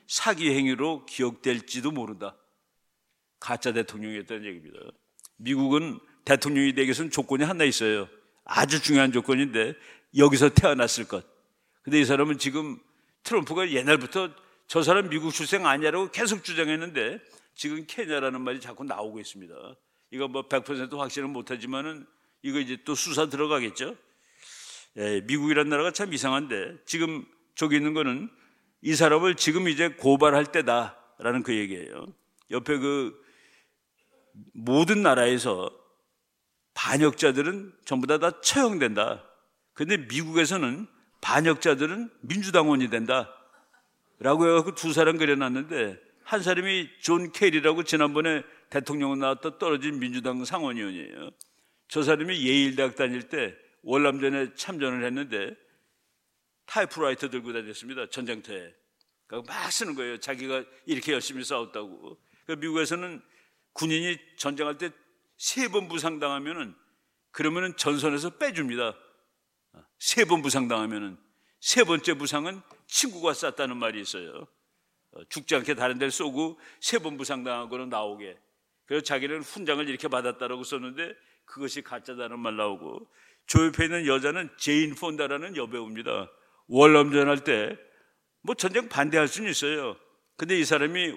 사기 행위로 기억될지도 모른다. 가짜 대통령이었다는 얘기입니다. 미국은 대통령이 되기 위해서는 조건이 하나 있어요. 아주 중요한 조건인데 여기서 태어났을 것. 근데 이 사람은 지금 트럼프가 옛날부터 저 사람 미국 출생 아니냐라고 계속 주장했는데 지금 케냐라는 말이 자꾸 나오고 있습니다. 이거 뭐 100% 확신은 못하지만은 이거 이제 또 수사 들어가겠죠. 미국이라는 나라가 참 이상한데 지금 저기 있는 거는 이 사람을 지금 이제 고발할 때다라는 그 얘기예요. 옆에 그 모든 나라에서 반역자들은 전부 다 처형된다. 근데 미국에서는 반역자들은 민주당원이 된다. 라고 해서 두 사람 그려놨는데 한 사람이 존 케리라고 지난번에 대통령 나왔다 떨어진 민주당 상원의원이에요. 저 사람이 예일대학 다닐 때 월남전에 참전을 했는데 타이프라이터 들고 다녔습니다. 전쟁터에. 그러니까 막 쓰는 거예요. 자기가 이렇게 열심히 싸웠다고. 그러니까 미국에서는 군인이 전쟁할 때 3번 부상당하면은 그러면은 전선에서 빼줍니다. 3번 부상당하면은 3번째 부상은 친구가 쐈다는 말이 있어요. 죽지 않게 다른 데를 쏘고 3번 부상당하고는 나오게. 그래서 자기는 훈장을 이렇게 받았다라고 썼는데 그것이 가짜다는 말 나오고. 저 옆에 있는 여자는 제인 폰다라는 여배우입니다. 월남전 할 때 뭐 전쟁 반대할 수는 있어요. 근데 이 사람이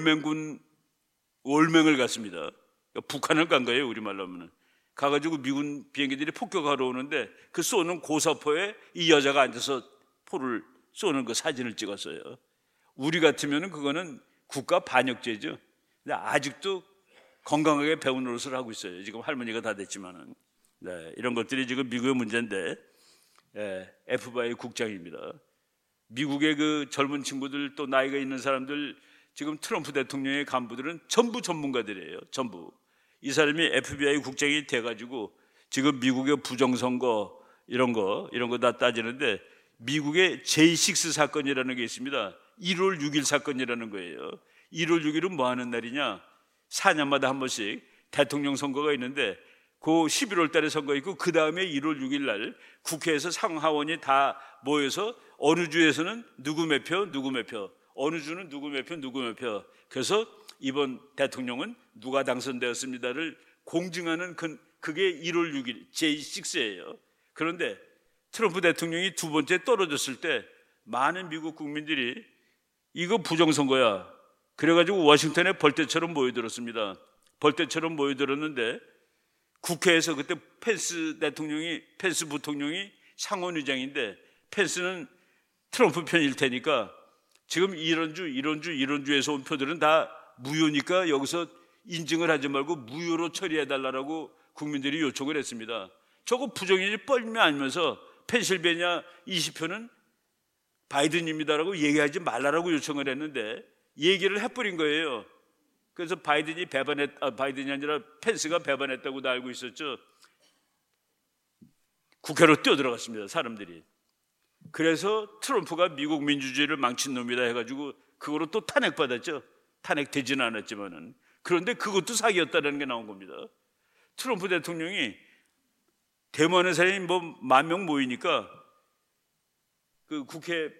월맹을 갔습니다. 그러니까 북한을 간 거예요, 우리말로 하면은. 가가지고 미군 비행기들이 폭격하러 오는데 그 쏘는 고사포에 이 여자가 앉아서 포를 쏘는 그 사진을 찍었어요. 우리 같으면은 그거는 국가 반역죄죠. 근데 아직도 건강하게 배운 노릇을 하고 있어요. 지금 할머니가 다 됐지만은. 네, 이런 것들이 지금 미국의 문제인데, FBI 국장입니다. 미국의 그 젊은 친구들 또 나이가 있는 사람들 지금 트럼프 대통령의 간부들은 전부 전문가들이에요. 전부. 이 사람이 FBI 국장이 돼가지고 지금 미국의 부정선거 이런 거 다 따지는데 미국의 J6 사건이라는 게 있습니다. 1월 6일 사건이라는 거예요. 1월 6일은 뭐 하는 날이냐? 4년마다 한 번씩 대통령 선거가 있는데 그 11월 달에 선거 있고 그 다음에 1월 6일 날 국회에서 상하원이 다 모여서 어느 주에서는 누구 몇 표, 어느 주는 누구 몇 표. 그래서 이번 대통령은 누가 당선되었습니다를 공증하는 그게 1월 6일 J6예요. 그런데 트럼프 대통령이 두 번째 떨어졌을 때 많은 미국 국민들이 이거 부정선거야. 그래가지고 워싱턴에 벌떼처럼 모여들었습니다. 벌떼처럼 모여들었는데 국회에서 그때 펜스 부통령이 상원의장인데 펜스는 트럼프 편일 테니까 지금 이런 주에서 온 표들은 다 무효니까 여기서 인증을 하지 말고 무효로 처리해달라고 국민들이 요청을 했습니다. 저거 부정인지 뻘며 알면서 펜실베니아 20표는 바이든입니다라고 얘기하지 말라라고 요청을 했는데 얘기를 해버린 거예요. 그래서 바이든이 아니라 펜스가 배반했다고 다 알고 있었죠. 국회로 뛰어들어갔습니다. 사람들이. 그래서 트럼프가 미국 민주주의를 망친 놈이다 해가지고 그거로 또 탄핵받았죠. 탄핵되지는 않았지만은. 그런데 그것도 사기였다는 게 나온 겁니다. 트럼프 대통령이 대만의 사람이 뭐 10,000명 모이니까 그 국회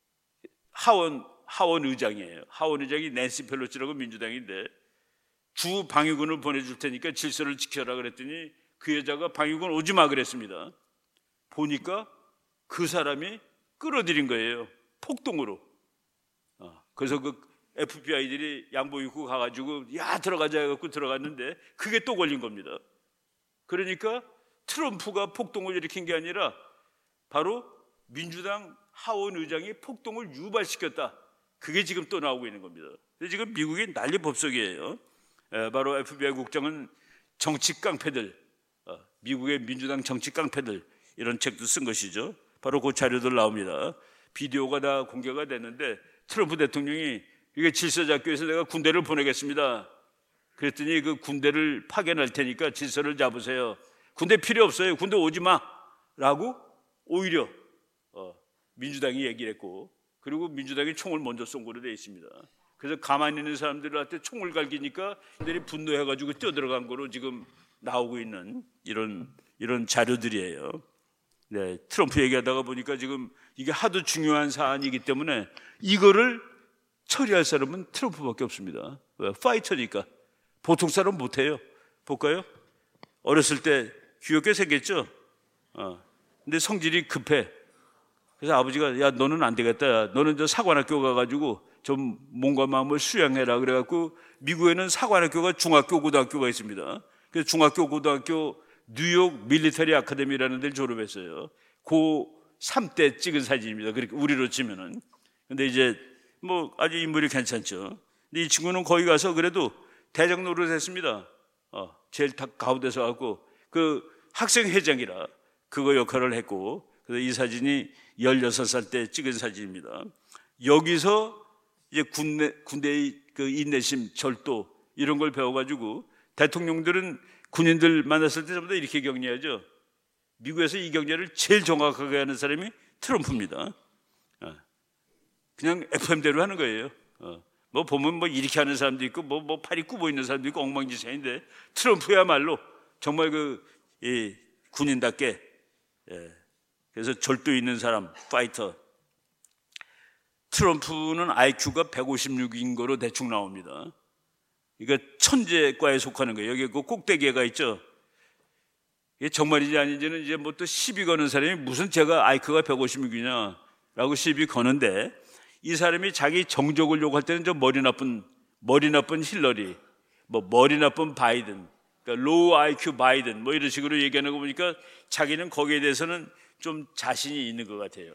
하원 의장이에요. 하원 의장이 낸시 펠로시라고 민주당인데 주 방위군을 보내줄 테니까 질서를 지켜라 그랬더니 그 여자가 방위군 오지 마 그랬습니다. 보니까 그 사람이 끌어들인 거예요. 폭동으로. 그래서 그 FBI들이 양복 입고 가가지고 들어가자 해갖고 들어갔는데 그게 또 걸린 겁니다. 그러니까 트럼프가 폭동을 일으킨 게 아니라 바로 민주당 하원 의장이 폭동을 유발시켰다. 그게 지금 또 나오고 있는 겁니다. 지금 미국이 난리 법석이에요. 바로 FBI 국장은 정치 깡패들, 미국의 민주당 정치 깡패들 이런 책도 쓴 것이죠. 바로 그 자료들 나옵니다. 비디오가 다 공개가 됐는데 트럼프 대통령이 이게 질서 잡기 위해서 내가 군대를 보내겠습니다. 그랬더니 그 군대를 파견할 테니까 질서를 잡으세요. 군대 필요 없어요. 군대 오지 마. 라고 오히려 민주당이 얘기를 했고 그리고 민주당이 총을 먼저 쏜 거로 되어 있습니다. 그래서 가만히 있는 사람들한테 총을 갈기니까 그들이 분노해가지고 뛰어들어간 거로 지금 나오고 있는 이런 자료들이에요. 네, 트럼프 얘기하다가 보니까 지금 이게 하도 중요한 사안이기 때문에 이거를 처리할 사람은 트럼프밖에 없습니다. 왜? 파이터니까. 보통 사람 못해요. 볼까요? 어렸을 때 귀엽게 생겼죠? 근데 성질이 급해. 그래서 아버지가, 야, 너는 안 되겠다. 너는 저 사관학교 가가지고 좀 몸과 마음을 수양해라. 그래갖고 미국에는 사관학교가 중학교, 고등학교가 있습니다. 그래서 중학교, 고등학교 뉴욕 밀리터리 아카데미라는 데를 졸업했어요. 고3 때 찍은 사진입니다. 그렇게 우리로 치면은. 근데 이제 뭐 아주 인물이 괜찮죠. 근데 이 친구는 거기 가서 그래도 대장 노릇을 했습니다. 제일 가운데서 갖고 그 학생회장이라 그거 역할을 했고, 그래서 이 사진이 16살 때 찍은 사진입니다. 여기서 이제 군대의 그 인내심, 절도 이런 걸 배워가지고 대통령들은 군인들 만났을 때 전부 다 이렇게 격려하죠. 미국에서 이 격려를 제일 정확하게 하는 사람이 트럼프입니다. 그냥 FM대로 하는 거예요. 뭐 보면 뭐 이렇게 하는 사람도 있고 뭐 팔이 굽어 있는 사람도 있고 엉망진창인데 트럼프야말로 정말 이 군인답게, 그래서 절도 있는 사람, 파이터. 트럼프는 IQ가 156인 거로 대충 나옵니다. 이거 천재과에 속하는 거예요. 여기 그 꼭대기가 있죠. 이게 정말인지 아닌지는 이제 뭐 또 시비 거는 사람이 무슨 제가 IQ가 156이냐라고 시비 거는데, 이 사람이 자기 정적을 요구할 때는 저 머리 나쁜 힐러리, 뭐 머리 나쁜 바이든, 그러니까 로우 IQ 바이든 뭐 이런 식으로 얘기하는 거 보니까 자기는 거기에 대해서는 좀 자신이 있는 것 같아요.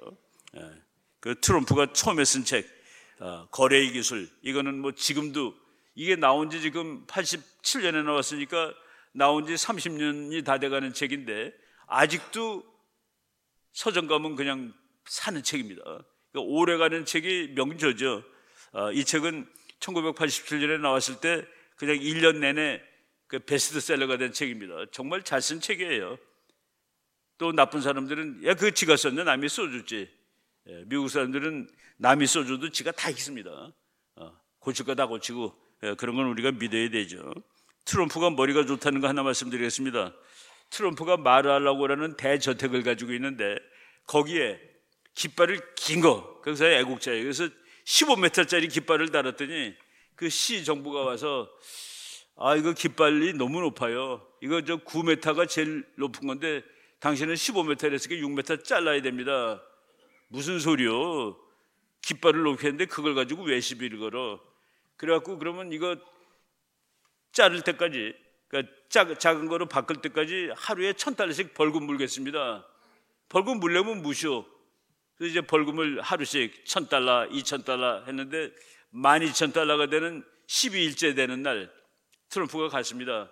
그 트럼프가 처음에 쓴 책, 거래의 기술, 이거는 뭐 지금도 이게 나온 지 지금 87년에 나왔으니까 나온 지 30년이 다 돼가는 책인데 아직도 서점 가면 그냥 사는 책입니다. 그러니까 오래가는 책이 명저죠. 이 책은 1987년에 나왔을 때 그냥 1년 내내 그 베스트셀러가 된 책입니다. 정말 잘 쓴 책이에요. 또 나쁜 사람들은 야, 그거 지가 썼네, 남이 써줬지. 미국 사람들은 남이 써줘도 지가 다 읽습니다. 고칠 거 다 고치고, 그런 건 우리가 믿어야 되죠. 트럼프가 머리가 좋다는 거 하나 말씀드리겠습니다. 트럼프가 마르알라고라는 대저택을 가지고 있는데 거기에 깃발을 긴 거, 그래서 애국자예요. 그래서 15m짜리 깃발을 달았더니 그 시 정부가 와서 이거 깃발이 너무 높아요. 이거 저 9m가 제일 높은 건데 당신은 15m랬으니까 6m 잘라야 됩니다. 무슨 소리요? 깃발을 높게 했는데 그걸 가지고 왜 시비를 걸어? 그래갖고 그러면 이거 자를 때까지, 그러니까 작은 거로 바꿀 때까지 하루에 $1,000씩 벌금 물겠습니다. 벌금 물려면 무쇼. 그래서 이제 벌금을 하루씩 $1,000, $2,000 했는데 $12,000가 되는 12일째 되는 날 트럼프가 갔습니다.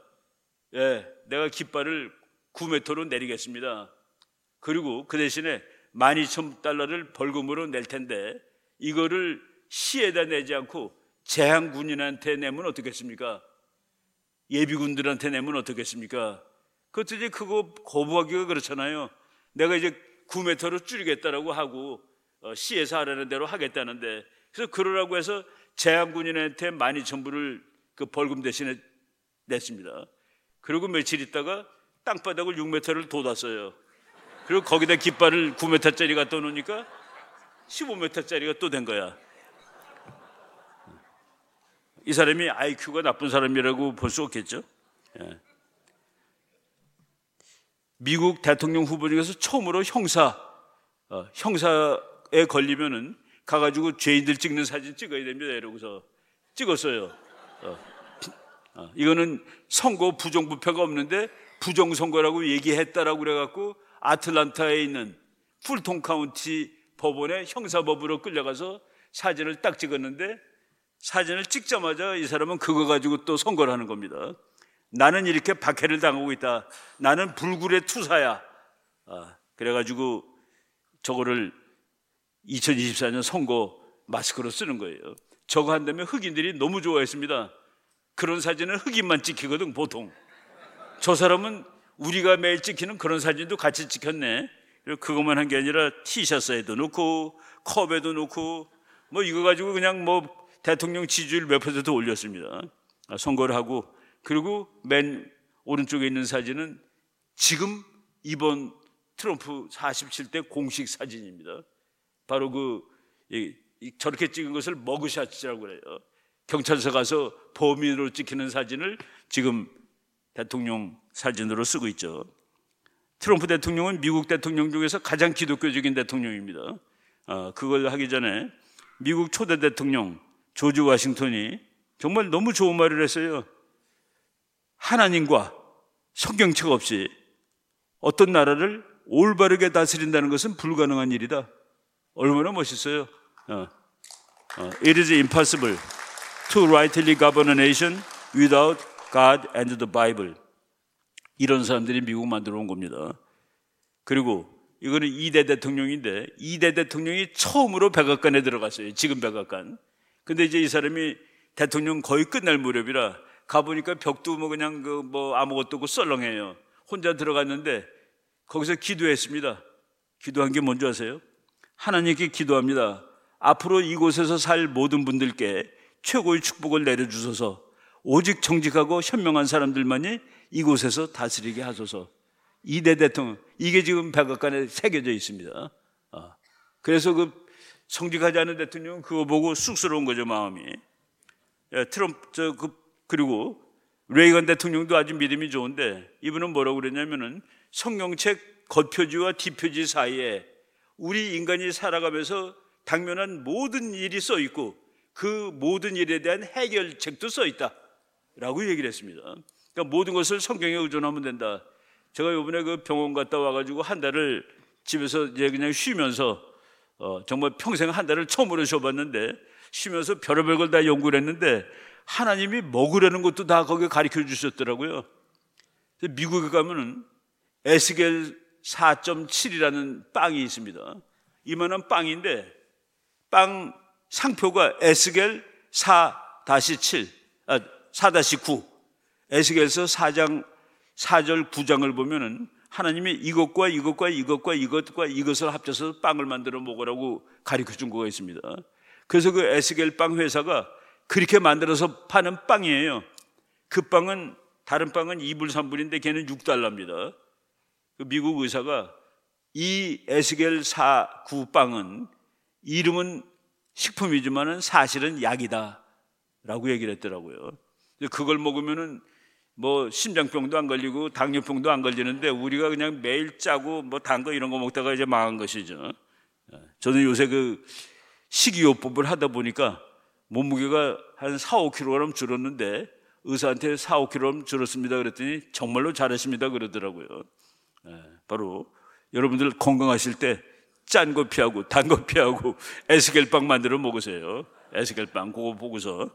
내가 깃발을 9m로 내리겠습니다. 그리고 그 대신에 $12,000를 벌금으로 낼 텐데 이거를 시에다 내지 않고 제한군인한테 내면 어떻겠습니까? 예비군들한테 내면 어떻겠습니까? 그것도 이제 그거 거부하기가 그렇잖아요. 내가 이제 9m로 줄이겠다라고 하고 시에서 하라는 대로 하겠다는데, 그래서 그러라고 해서 제한군인한테 $12,000을 그 벌금 대신에 냈습니다. 그리고 며칠 있다가 땅바닥을 6m를 돋았어요. 그리고 거기다 깃발을 9m짜리 갖다 놓으니까 15m짜리가 또 된 거야. 이 사람이 IQ가 나쁜 사람이라고 볼 수 없겠죠. 미국 대통령 후보 중에서 처음으로 형사에 걸리면은 가가지고 죄인들 찍는 사진 찍어야 됩니다. 이러고서 찍었어요. 이거는 선거 부정부패가 없는데 부정선거라고 얘기했다라고 그래갖고 아틀란타에 있는 풀톤 카운티 법원에 형사법으로 끌려가서 사진을 딱 찍었는데, 사진을 찍자마자 이 사람은 그거 가지고 또 선거를 하는 겁니다. 나는 이렇게 박해를 당하고 있다. 나는 불굴의 투사야. 그래가지고 저거를 2024년 선거 마스크로 쓰는 거예요. 저거 한다면 흑인들이 너무 좋아했습니다. 그런 사진은 흑인만 찍히거든 보통. 저 사람은 우리가 매일 찍히는 그런 사진도 같이 찍혔네. 그리고 그것만 한 게 아니라 티셔츠에도 넣고 컵에도 넣고 뭐 이거 가지고 그냥 뭐 대통령 지지율 몇 % 올렸습니다. 선거를 하고. 그리고 맨 오른쪽에 있는 사진은 지금 이번 트럼프 47대 공식 사진입니다. 바로 그 저렇게 찍은 것을 머그샷이라고 그래요. 경찰서 가서 범인으로 찍히는 사진을 지금 대통령 사진으로 쓰고 있죠. 트럼프 대통령은 미국 대통령 중에서 가장 기독교적인 대통령입니다. 그걸 하기 전에 미국 초대 대통령 조지 워싱턴이 정말 너무 좋은 말을 했어요. 하나님과 성경책 없이 어떤 나라를 올바르게 다스린다는 것은 불가능한 일이다. 얼마나 멋있어요. It is impossible to rightly govern a nation without God and the Bible. 이런 사람들이 미국 만들어 온 겁니다. 그리고 이거는 2대 대통령인데 2대 대통령이 처음으로 백악관에 들어갔어요. 지금 백악관. 근데 이제 이 사람이 대통령 거의 끝날 무렵이라 가보니까 벽도 뭐 그냥 뭐 아무것도 없고 썰렁해요. 혼자 들어갔는데 거기서 기도했습니다. 기도한 게 뭔지 아세요? 하나님께 기도합니다. 앞으로 이곳에서 살 모든 분들께 최고의 축복을 내려주소서. 오직 정직하고 현명한 사람들만이 이곳에서 다스리게 하소서. 2대 대통령, 이게 지금 백악관에 새겨져 있습니다. 그래서 그 성직하지 않은 대통령은 그거 보고 쑥스러운 거죠, 마음이. 그리고 레이건 대통령도 아주 믿음이 좋은데 이분은 뭐라고 그랬냐면은 성경책 겉표지와 뒷표지 사이에 우리 인간이 살아가면서 당면한 모든 일이 써 있고 그 모든 일에 대한 해결책도 써 있다 라고 얘기를 했습니다. 그러니까 모든 것을 성경에 의존하면 된다. 제가 이번에 그 병원 갔다 와가지고 한 달을 집에서 이제 그냥 쉬면서 정말 평생 한 달을 처음으로 쉬어봤는데 쉬면서 별의별 걸 다 연구를 했는데 하나님이 먹으려는 것도 다 거기에 가르쳐 주셨더라고요. 미국에 가면은 에스겔 4.7이라는 빵이 있습니다. 이만한 빵인데 빵 상표가 에스겔 4-7, 4-9. 에스겔서 4장 4절 9장을 보면은 하나님이 이것과 이것과 이것과 이것과 이것을 합쳐서 빵을 만들어 먹으라고 가르쳐 준 거가 있습니다. 그래서 그 에스겔 빵 회사가 그렇게 만들어서 파는 빵이에요. 그 빵은 다른 빵은 2불 3불인데 걔는 6달러입니다. 그 미국 의사가 이 에스겔 4, 9 빵은 이름은 식품이지만은 사실은 약이다 라고 얘기를 했더라고요. 그걸 먹으면은 뭐 심장병도 안 걸리고 당뇨병도 안 걸리는데 우리가 그냥 매일 짜고 뭐 단 거 이런 거 먹다가 이제 망한 것이죠. 저는 요새 그 식이요법을 하다 보니까 몸무게가 한 4, 5kg 줄었는데 의사한테 4, 5kg 줄었습니다 그랬더니 정말로 잘하십니다 그러더라고요. 바로 여러분들 건강하실 때 짠 거 피하고 단 거 피하고 에스겔빵 만들어 먹으세요. 에스겔빵 그거 보고서.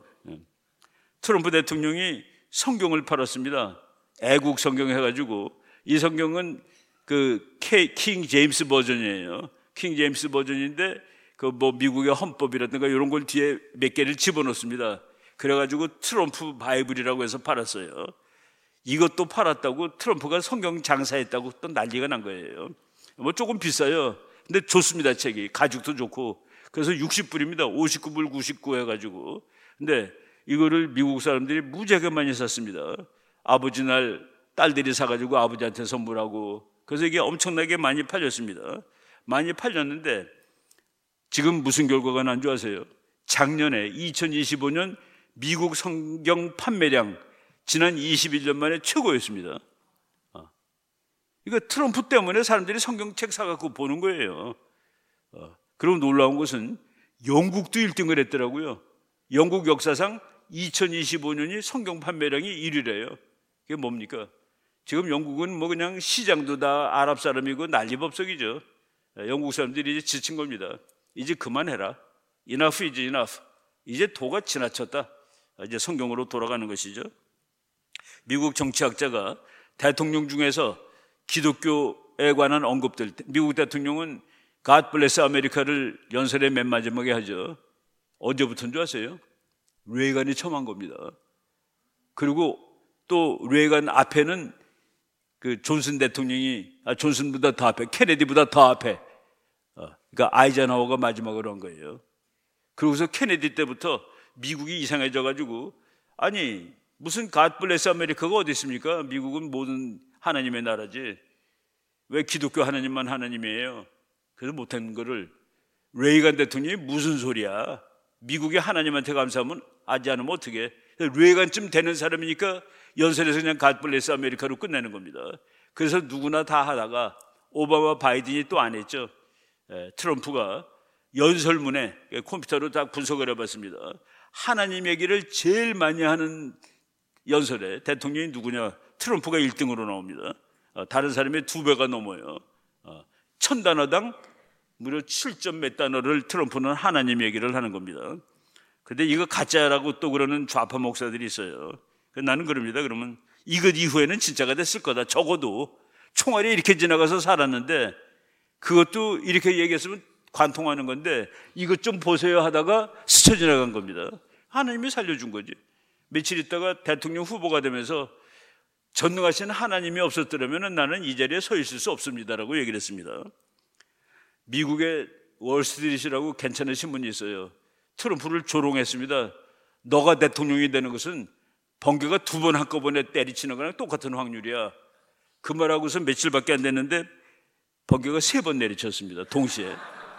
트럼프 대통령이 성경을 팔았습니다. 애국 성경 해가지고 이 성경은 그 킹 제임스 버전이에요. 킹 제임스 버전인데 그 뭐 미국의 헌법이라든가 이런 걸 뒤에 몇 개를 집어넣습니다. 그래가지고 트럼프 바이블이라고 해서 팔았어요. 이것도 팔았다고 트럼프가 성경 장사했다고 또 난리가 난 거예요. 뭐 조금 비싸요. 근데 좋습니다, 책이. 가죽도 좋고. 그래서 60불입니다. 59불 99 해가지고. 근데 이거를 미국 사람들이 무지하게 많이 샀습니다. 아버지 날 딸들이 사가지고 아버지한테 선물하고. 그래서 이게 엄청나게 많이 팔렸습니다. 많이 팔렸는데 지금 무슨 결과가 난 줄 아세요? 작년에 2025년 미국 성경 판매량 지난 21년 만에 최고였습니다. 이거 트럼프 때문에 사람들이 성경책 사갖고 보는 거예요. 그리고 놀라운 것은 영국도 1등을 했더라고요. 영국 역사상 2025년이 성경 판매량이 1위래요. 그게 뭡니까? 지금 영국은 뭐 그냥 시장도 다 아랍 사람이고 난리법석이죠. 영국 사람들이 이제 지친 겁니다. 이제 그만해라. Enough is enough. 이제 도가 지나쳤다. 이제 성경으로 돌아가는 것이죠. 미국 정치학자가 대통령 중에서 기독교에 관한 언급들, 미국 대통령은 God bless America를 연설의 맨 마지막에 하죠. 언제부터인 줄 아세요? 레이건이 처음 한 겁니다. 그리고 또 레이건 앞에는 그 존슨 대통령이, 존슨보다 더 앞에, 케네디보다 더 앞에, 그러니까 아이젠하워가 마지막으로 한 거예요. 그러고서 케네디 때부터 미국이 이상해져가지고, 아니, 무슨 God bless America가 어디 있습니까? 미국은 모든 하나님의 나라지. 왜 기독교 하나님만 하나님이에요? 그래서 못한 거를 레이간 대통령이 무슨 소리야? 미국이 하나님한테 감사하면 하지 않으면 어떻게? 레이간쯤 되는 사람이니까 연설에서 그냥 God bless 아메리카로 끝내는 겁니다. 그래서 누구나 다 하다가 오바마 바이든이 또 안 했죠. 트럼프가 연설문에 컴퓨터로 다 분석을 해봤습니다. 하나님 얘기를 제일 많이 하는 연설에 대통령이 누구냐? 트럼프가 1등으로 나옵니다. 다른 사람의 2배가 넘어요. 1000단어당 무려 7점 몇 단어를 트럼프는 하나님 얘기를 하는 겁니다. 근데 이거 가짜라고 또 그러는 좌파 목사들이 있어요. 나는 그럽니다. 그러면 이것 이후에는 진짜가 됐을 거다. 적어도 총알이 이렇게 지나가서 살았는데 그것도 이렇게 얘기했으면 관통하는 건데 이것 좀 보세요 하다가 스쳐 지나간 겁니다. 하나님이 살려준 거지. 며칠 있다가 대통령 후보가 되면서 전능하신 하나님이 없었더라면 나는 이 자리에 서 있을 수 없습니다라고 얘기를 했습니다. 미국의 월스트리트라고 괜찮은 신문이 있어요. 트럼프를 조롱했습니다. 너가 대통령이 되는 것은 번개가 2번 한꺼번에 때리치는 거랑 똑같은 확률이야. 그 말하고서 며칠밖에 안 됐는데 번개가 3번 내리쳤습니다. 동시에.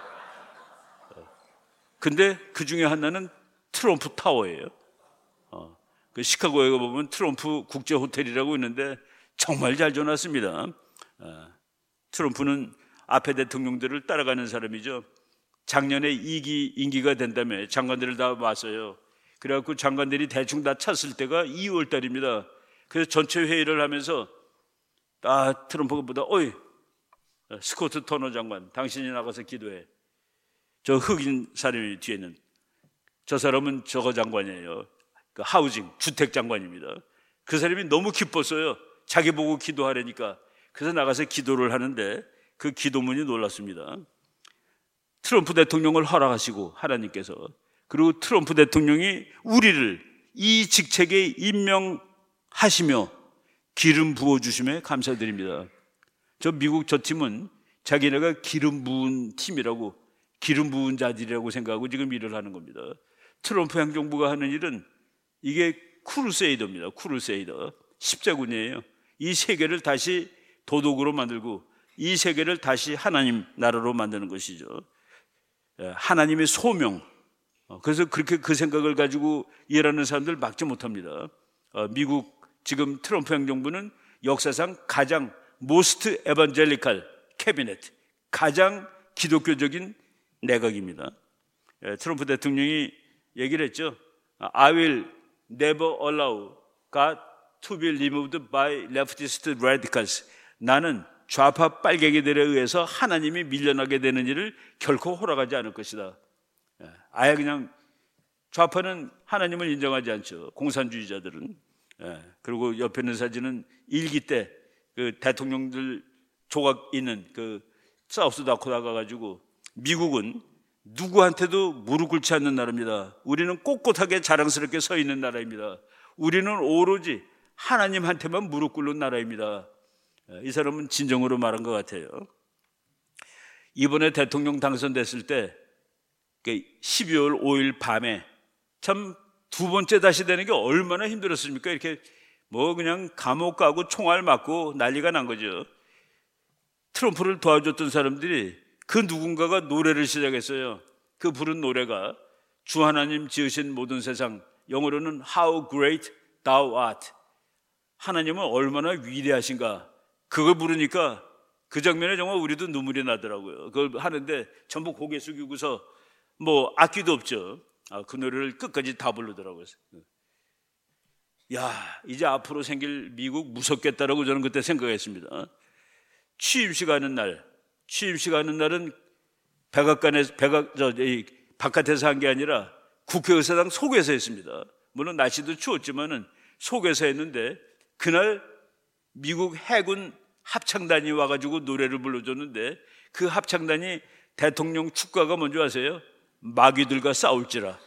근데 그 중에 하나는 트럼프 타워예요. 그 시카고에 보면 트럼프 국제 호텔이라고 있는데 정말 잘 지어놨습니다. 트럼프는 앞에 대통령들을 따라가는 사람이죠. 작년에 2기 임기가 된 다음에 장관들을 다 왔어요. 그래갖고 장관들이 대충 다 찼을 때가 2월 달입니다. 그래서 전체 회의를 하면서 트럼프가 보다 어이 스코트 터너 장관 당신이 나가서 기도해. 저 흑인 사람이 뒤에 있는 저 사람은 저거 장관이에요. 그 하우징 주택 장관입니다. 그 사람이 너무 기뻤어요. 자기 보고 기도하려니까. 그래서 나가서 기도를 하는데 그 기도문이 놀랐습니다. 트럼프 대통령을 허락하시고 하나님께서 그리고 트럼프 대통령이 우리를 이 직책에 임명하시며 기름 부어주심에 감사드립니다. 미국 저 팀은 자기네가 기름 부은 팀이라고 기름 부은 자들이라고 생각하고 지금 일을 하는 겁니다. 트럼프 행정부가 하는 일은 이게 크루세이더입니다. 크루세이더 십자군이에요. 이 세계를 다시 도덕으로 만들고 이 세계를 다시 하나님 나라로 만드는 것이죠. 하나님의 소명. 그래서 그렇게 그 생각을 가지고 일하는 사람들 막지 못합니다. 미국 지금 트럼프 행정부는 역사상 가장 most evangelical cabinet, 가장 기독교적인 내각입니다. 트럼프 대통령이 얘기를 했죠. I will never allow God to be removed by leftist radicals. 나는 좌파 빨갱이들에 의해서 하나님이 밀려나게 되는 일을 결코 허락하지 않을 것이다. 아예 그냥 좌파는 하나님을 인정하지 않죠. 공산주의자들은. 그리고 옆에 있는 사진은 일기 때 그 대통령들 조각 있는 그 사우스 다코타 가가지고 미국은 누구한테도 무릎 꿇지 않는 나라입니다. 우리는 꼿꼿하게 자랑스럽게 서 있는 나라입니다. 우리는 오로지 하나님한테만 무릎 꿇는 나라입니다. 이 사람은 진정으로 말한 것 같아요. 이번에 대통령 당선됐을 때 12월 5일 밤에 참 2번째 다시 되는 게 얼마나 힘들었습니까? 이렇게 그냥 감옥 가고 총알 맞고 난리가 난 거죠. 트럼프를 도와줬던 사람들이 그 누군가가 노래를 시작했어요. 그 부른 노래가 주 하나님 지으신 모든 세상, 영어로는 How great thou art. 하나님은 얼마나 위대하신가. 그걸 부르니까 그 장면에 정말 우리도 눈물이 나더라고요. 그걸 하는데 전부 고개 숙이고서 악기도 없죠. 그 노래를 끝까지 다 부르더라고요. 이제 앞으로 생길 미국 무섭겠다라고 저는 그때 생각했습니다. 취임식 하는 날은 바깥에서 한 게 아니라 국회의사당 속에서 했습니다. 물론 날씨도 추웠지만은 속에서 했는데 그날 미국 해군 합창단이 와가지고 노래를 불러줬는데 그 합창단이 대통령 축가가 뭔지 아세요? 마귀들과 싸울지라.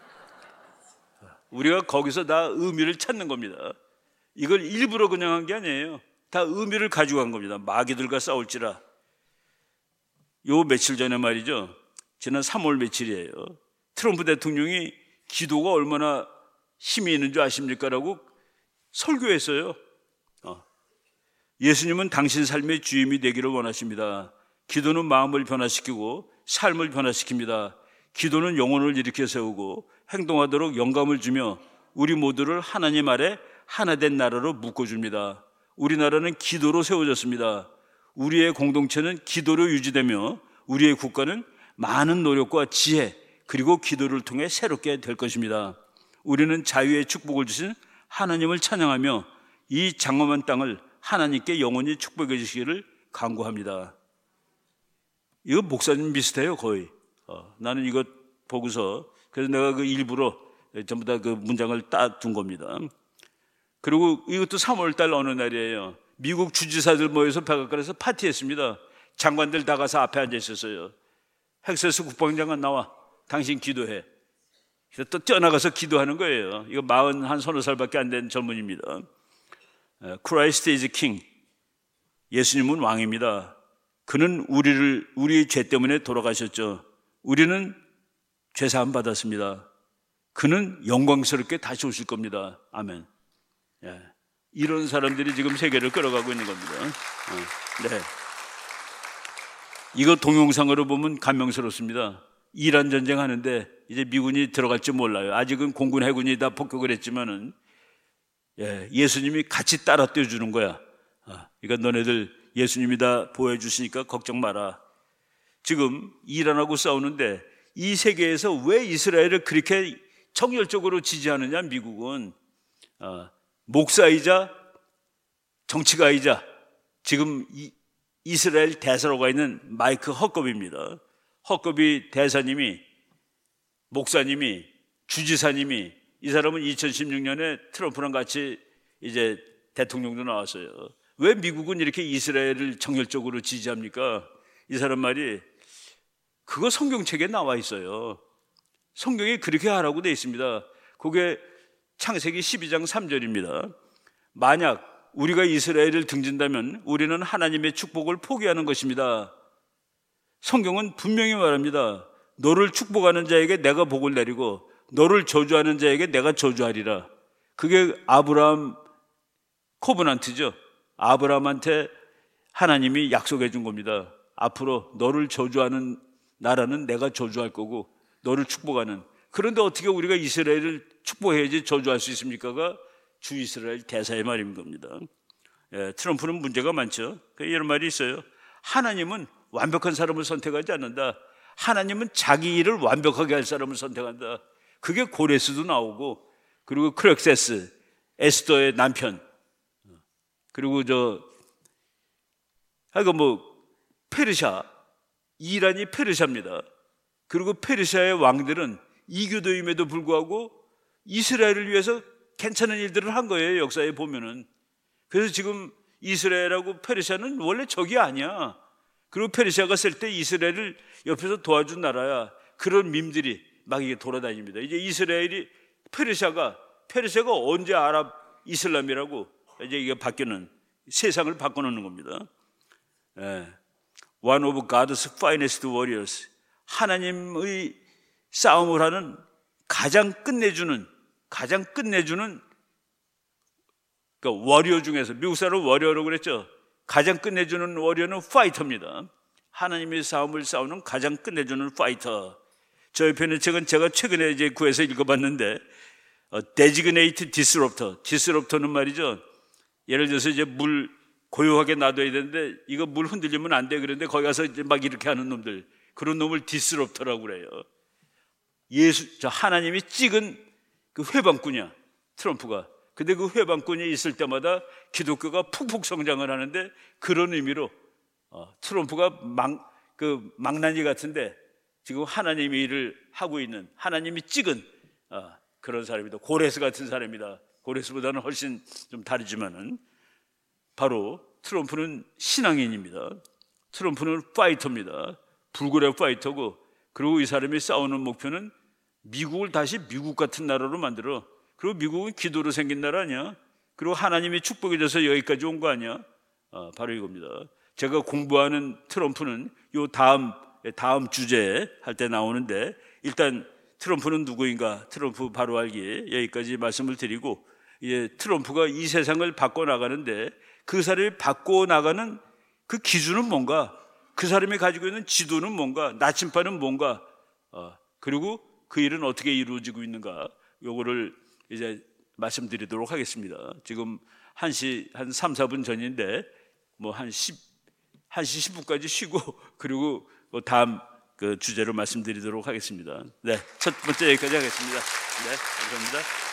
우리가 거기서 다 의미를 찾는 겁니다. 이걸 일부러 그냥 한 게 아니에요. 다 의미를 가지고 간 겁니다. 마귀들과 싸울지라. 요 며칠 전에 말이죠. 지난 3월 며칠이에요. 트럼프 대통령이 기도가 얼마나 힘이 있는 줄 아십니까? 라고 설교했어요. 예수님은 당신 삶의 주임이 되기를 원하십니다. 기도는 마음을 변화시키고 삶을 변화시킵니다. 기도는 영혼을 일으켜 세우고 행동하도록 영감을 주며 우리 모두를 하나님 아래 하나된 나라로 묶어줍니다. 우리나라는 기도로 세워졌습니다. 우리의 공동체는 기도로 유지되며 우리의 국가는 많은 노력과 지혜 그리고 기도를 통해 새롭게 될 것입니다. 우리는 자유의 축복을 주신 하나님을 찬양하며 이 장엄한 땅을 하나님께 영원히 축복해 주시기를 간구합니다. 이거 목사님 비슷해요, 거의. 나는 이거 보고서 그래서 내가 그 일부러 전부 다 그 문장을 따둔 겁니다. 그리고 이것도 3월 달 어느 날이에요. 미국 주지사들 모여서 백악관에서 파티했습니다. 장관들 다 가서 앞에 앉아 있었어요. 헥세스 국방장관 나와. 당신 기도해. 그래서 또 뛰어나가서 기도하는 거예요. 이거 41 서너 살밖에 안 된 젊은이입니다. Christ is King. 예수님은 왕입니다. 그는 우리의 죄 때문에 돌아가셨죠. 우리는 죄사함 받았습니다. 그는 영광스럽게 다시 오실 겁니다. 아멘. 예. 이런 사람들이 지금 세계를 끌어가고 있는 겁니다. 네. 이거 동영상으로 보면 감명스럽습니다. 이란 전쟁 하는데 이제 미군이 들어갈지 몰라요. 아직은 공군 해군이 다 폭격을 했지만은 예수님이 같이 따라 뛰어주는 거야. 그러니까 너네들 예수님이 다 보여주시니까 걱정 마라. 지금 이란하고 싸우는데 이 세계에서 왜 이스라엘을 그렇게 정열적으로 지지하느냐? 미국은 목사이자 정치가이자 지금 이스라엘 대사로가 있는 마이크 허컵입니다. 허컵이 대사님이, 목사님이, 주지사님이, 이 사람은 2016년에 트럼프랑 같이 이제 대통령도 나왔어요. 왜 미국은 이렇게 이스라엘을 정열적으로 지지합니까? 이 사람 말이 그거 성경책에 나와 있어요. 성경에 그렇게 하라고 되어 있습니다. 그게 창세기 12장 3절입니다. 만약 우리가 이스라엘을 등진다면 우리는 하나님의 축복을 포기하는 것입니다. 성경은 분명히 말합니다. 너를 축복하는 자에게 내가 복을 내리고 너를 저주하는 자에게 내가 저주하리라. 그게 아브라함 코브넌트죠. 아브라함한테 하나님이 약속해 준 겁니다. 앞으로 너를 저주하는 나라는 내가 저주할 거고 너를 축복하는. 그런데 어떻게 우리가 이스라엘을 축복해야지 저주할 수 있습니까가 주 이스라엘 대사의 말인 겁니다. 트럼프는 문제가 많죠. 이런 말이 있어요. 하나님은 완벽한 사람을 선택하지 않는다. 하나님은 자기 일을 완벽하게 할 사람을 선택한다. 그게 고레스도 나오고, 그리고 크렉세스, 에스더의 남편, 그리고 페르시아, 이란이 페르시아입니다. 그리고 페르시아의 왕들은 이교도임에도 불구하고 이스라엘을 위해서 괜찮은 일들을 한 거예요, 역사에 보면은. 그래서 지금 이스라엘하고 페르시아는 원래 적이 아니야. 그리고 페르시아가 쓸 때 이스라엘을 옆에서 도와준 나라야. 그런 밈들이 막 이게 돌아다닙니다. 이제 페르시아가 언제 아랍 이슬람이라고 이제 이게 바뀌는, 세상을 바꿔놓는 겁니다. One of God's finest warriors. 하나님의 싸움을 하는 가장 끝내주는 그러니까 워리어 중에서, 미국 사람은 워리어라고 그랬죠. 가장 끝내주는 워리어는 파이터입니다. 하나님의 싸움을 싸우는 가장 끝내주는 파이터. 저 옆에는 책은 제가 최근에 이제 구해서 읽어봤는데, Designate Disruptor. Disruptor는 말이죠. 예를 들어서 이제 물 고요하게 놔둬야 되는데 이거 물 흔들리면 안 돼. 그런데 거기 가서 이제 막 이렇게 하는 놈들, 그런 놈을 디스럽터라고 그래요. 하나님이 찍은 그 회방꾼이야, 트럼프가. 근데 그 회방꾼이 있을 때마다 기독교가 푹푹 성장을 하는데, 그런 의미로 트럼프가 망나니 같은데 지금 하나님의 일을 하고 있는, 하나님이 찍은 그런 사람이다. 고레스 같은 사람이다. 고레스보다는 훨씬 좀 다르지만은 바로 트럼프는 신앙인입니다. 트럼프는 파이터입니다. 불굴의 파이터고, 그리고 이 사람이 싸우는 목표는 미국을 다시 미국 같은 나라로 만들어. 그리고 미국은 기도로 생긴 나라 아니야? 그리고 하나님이 축복해 줘서 여기까지 온 거 아니야? 바로 이겁니다. 제가 공부하는 트럼프는 요 다음 주제 할 때 나오는데, 일단 트럼프는 누구인가? 트럼프 바로 알기, 여기까지 말씀을 드리고, 트럼프가 이 세상을 바꿔나가는데 그 사람이 바꿔나가는 그 기준은 뭔가? 그 사람이 가지고 있는 지도는 뭔가, 나침반은 뭔가, 그리고 그 일은 어떻게 이루어지고 있는가, 요거를 이제 말씀드리도록 하겠습니다. 지금 1시 한 3, 4분 전인데 뭐 한 1시 10분까지 쉬고 그리고 뭐 다음 그 주제로 말씀드리도록 하겠습니다. 네, 첫 번째 여기까지 하겠습니다. 네, 감사합니다.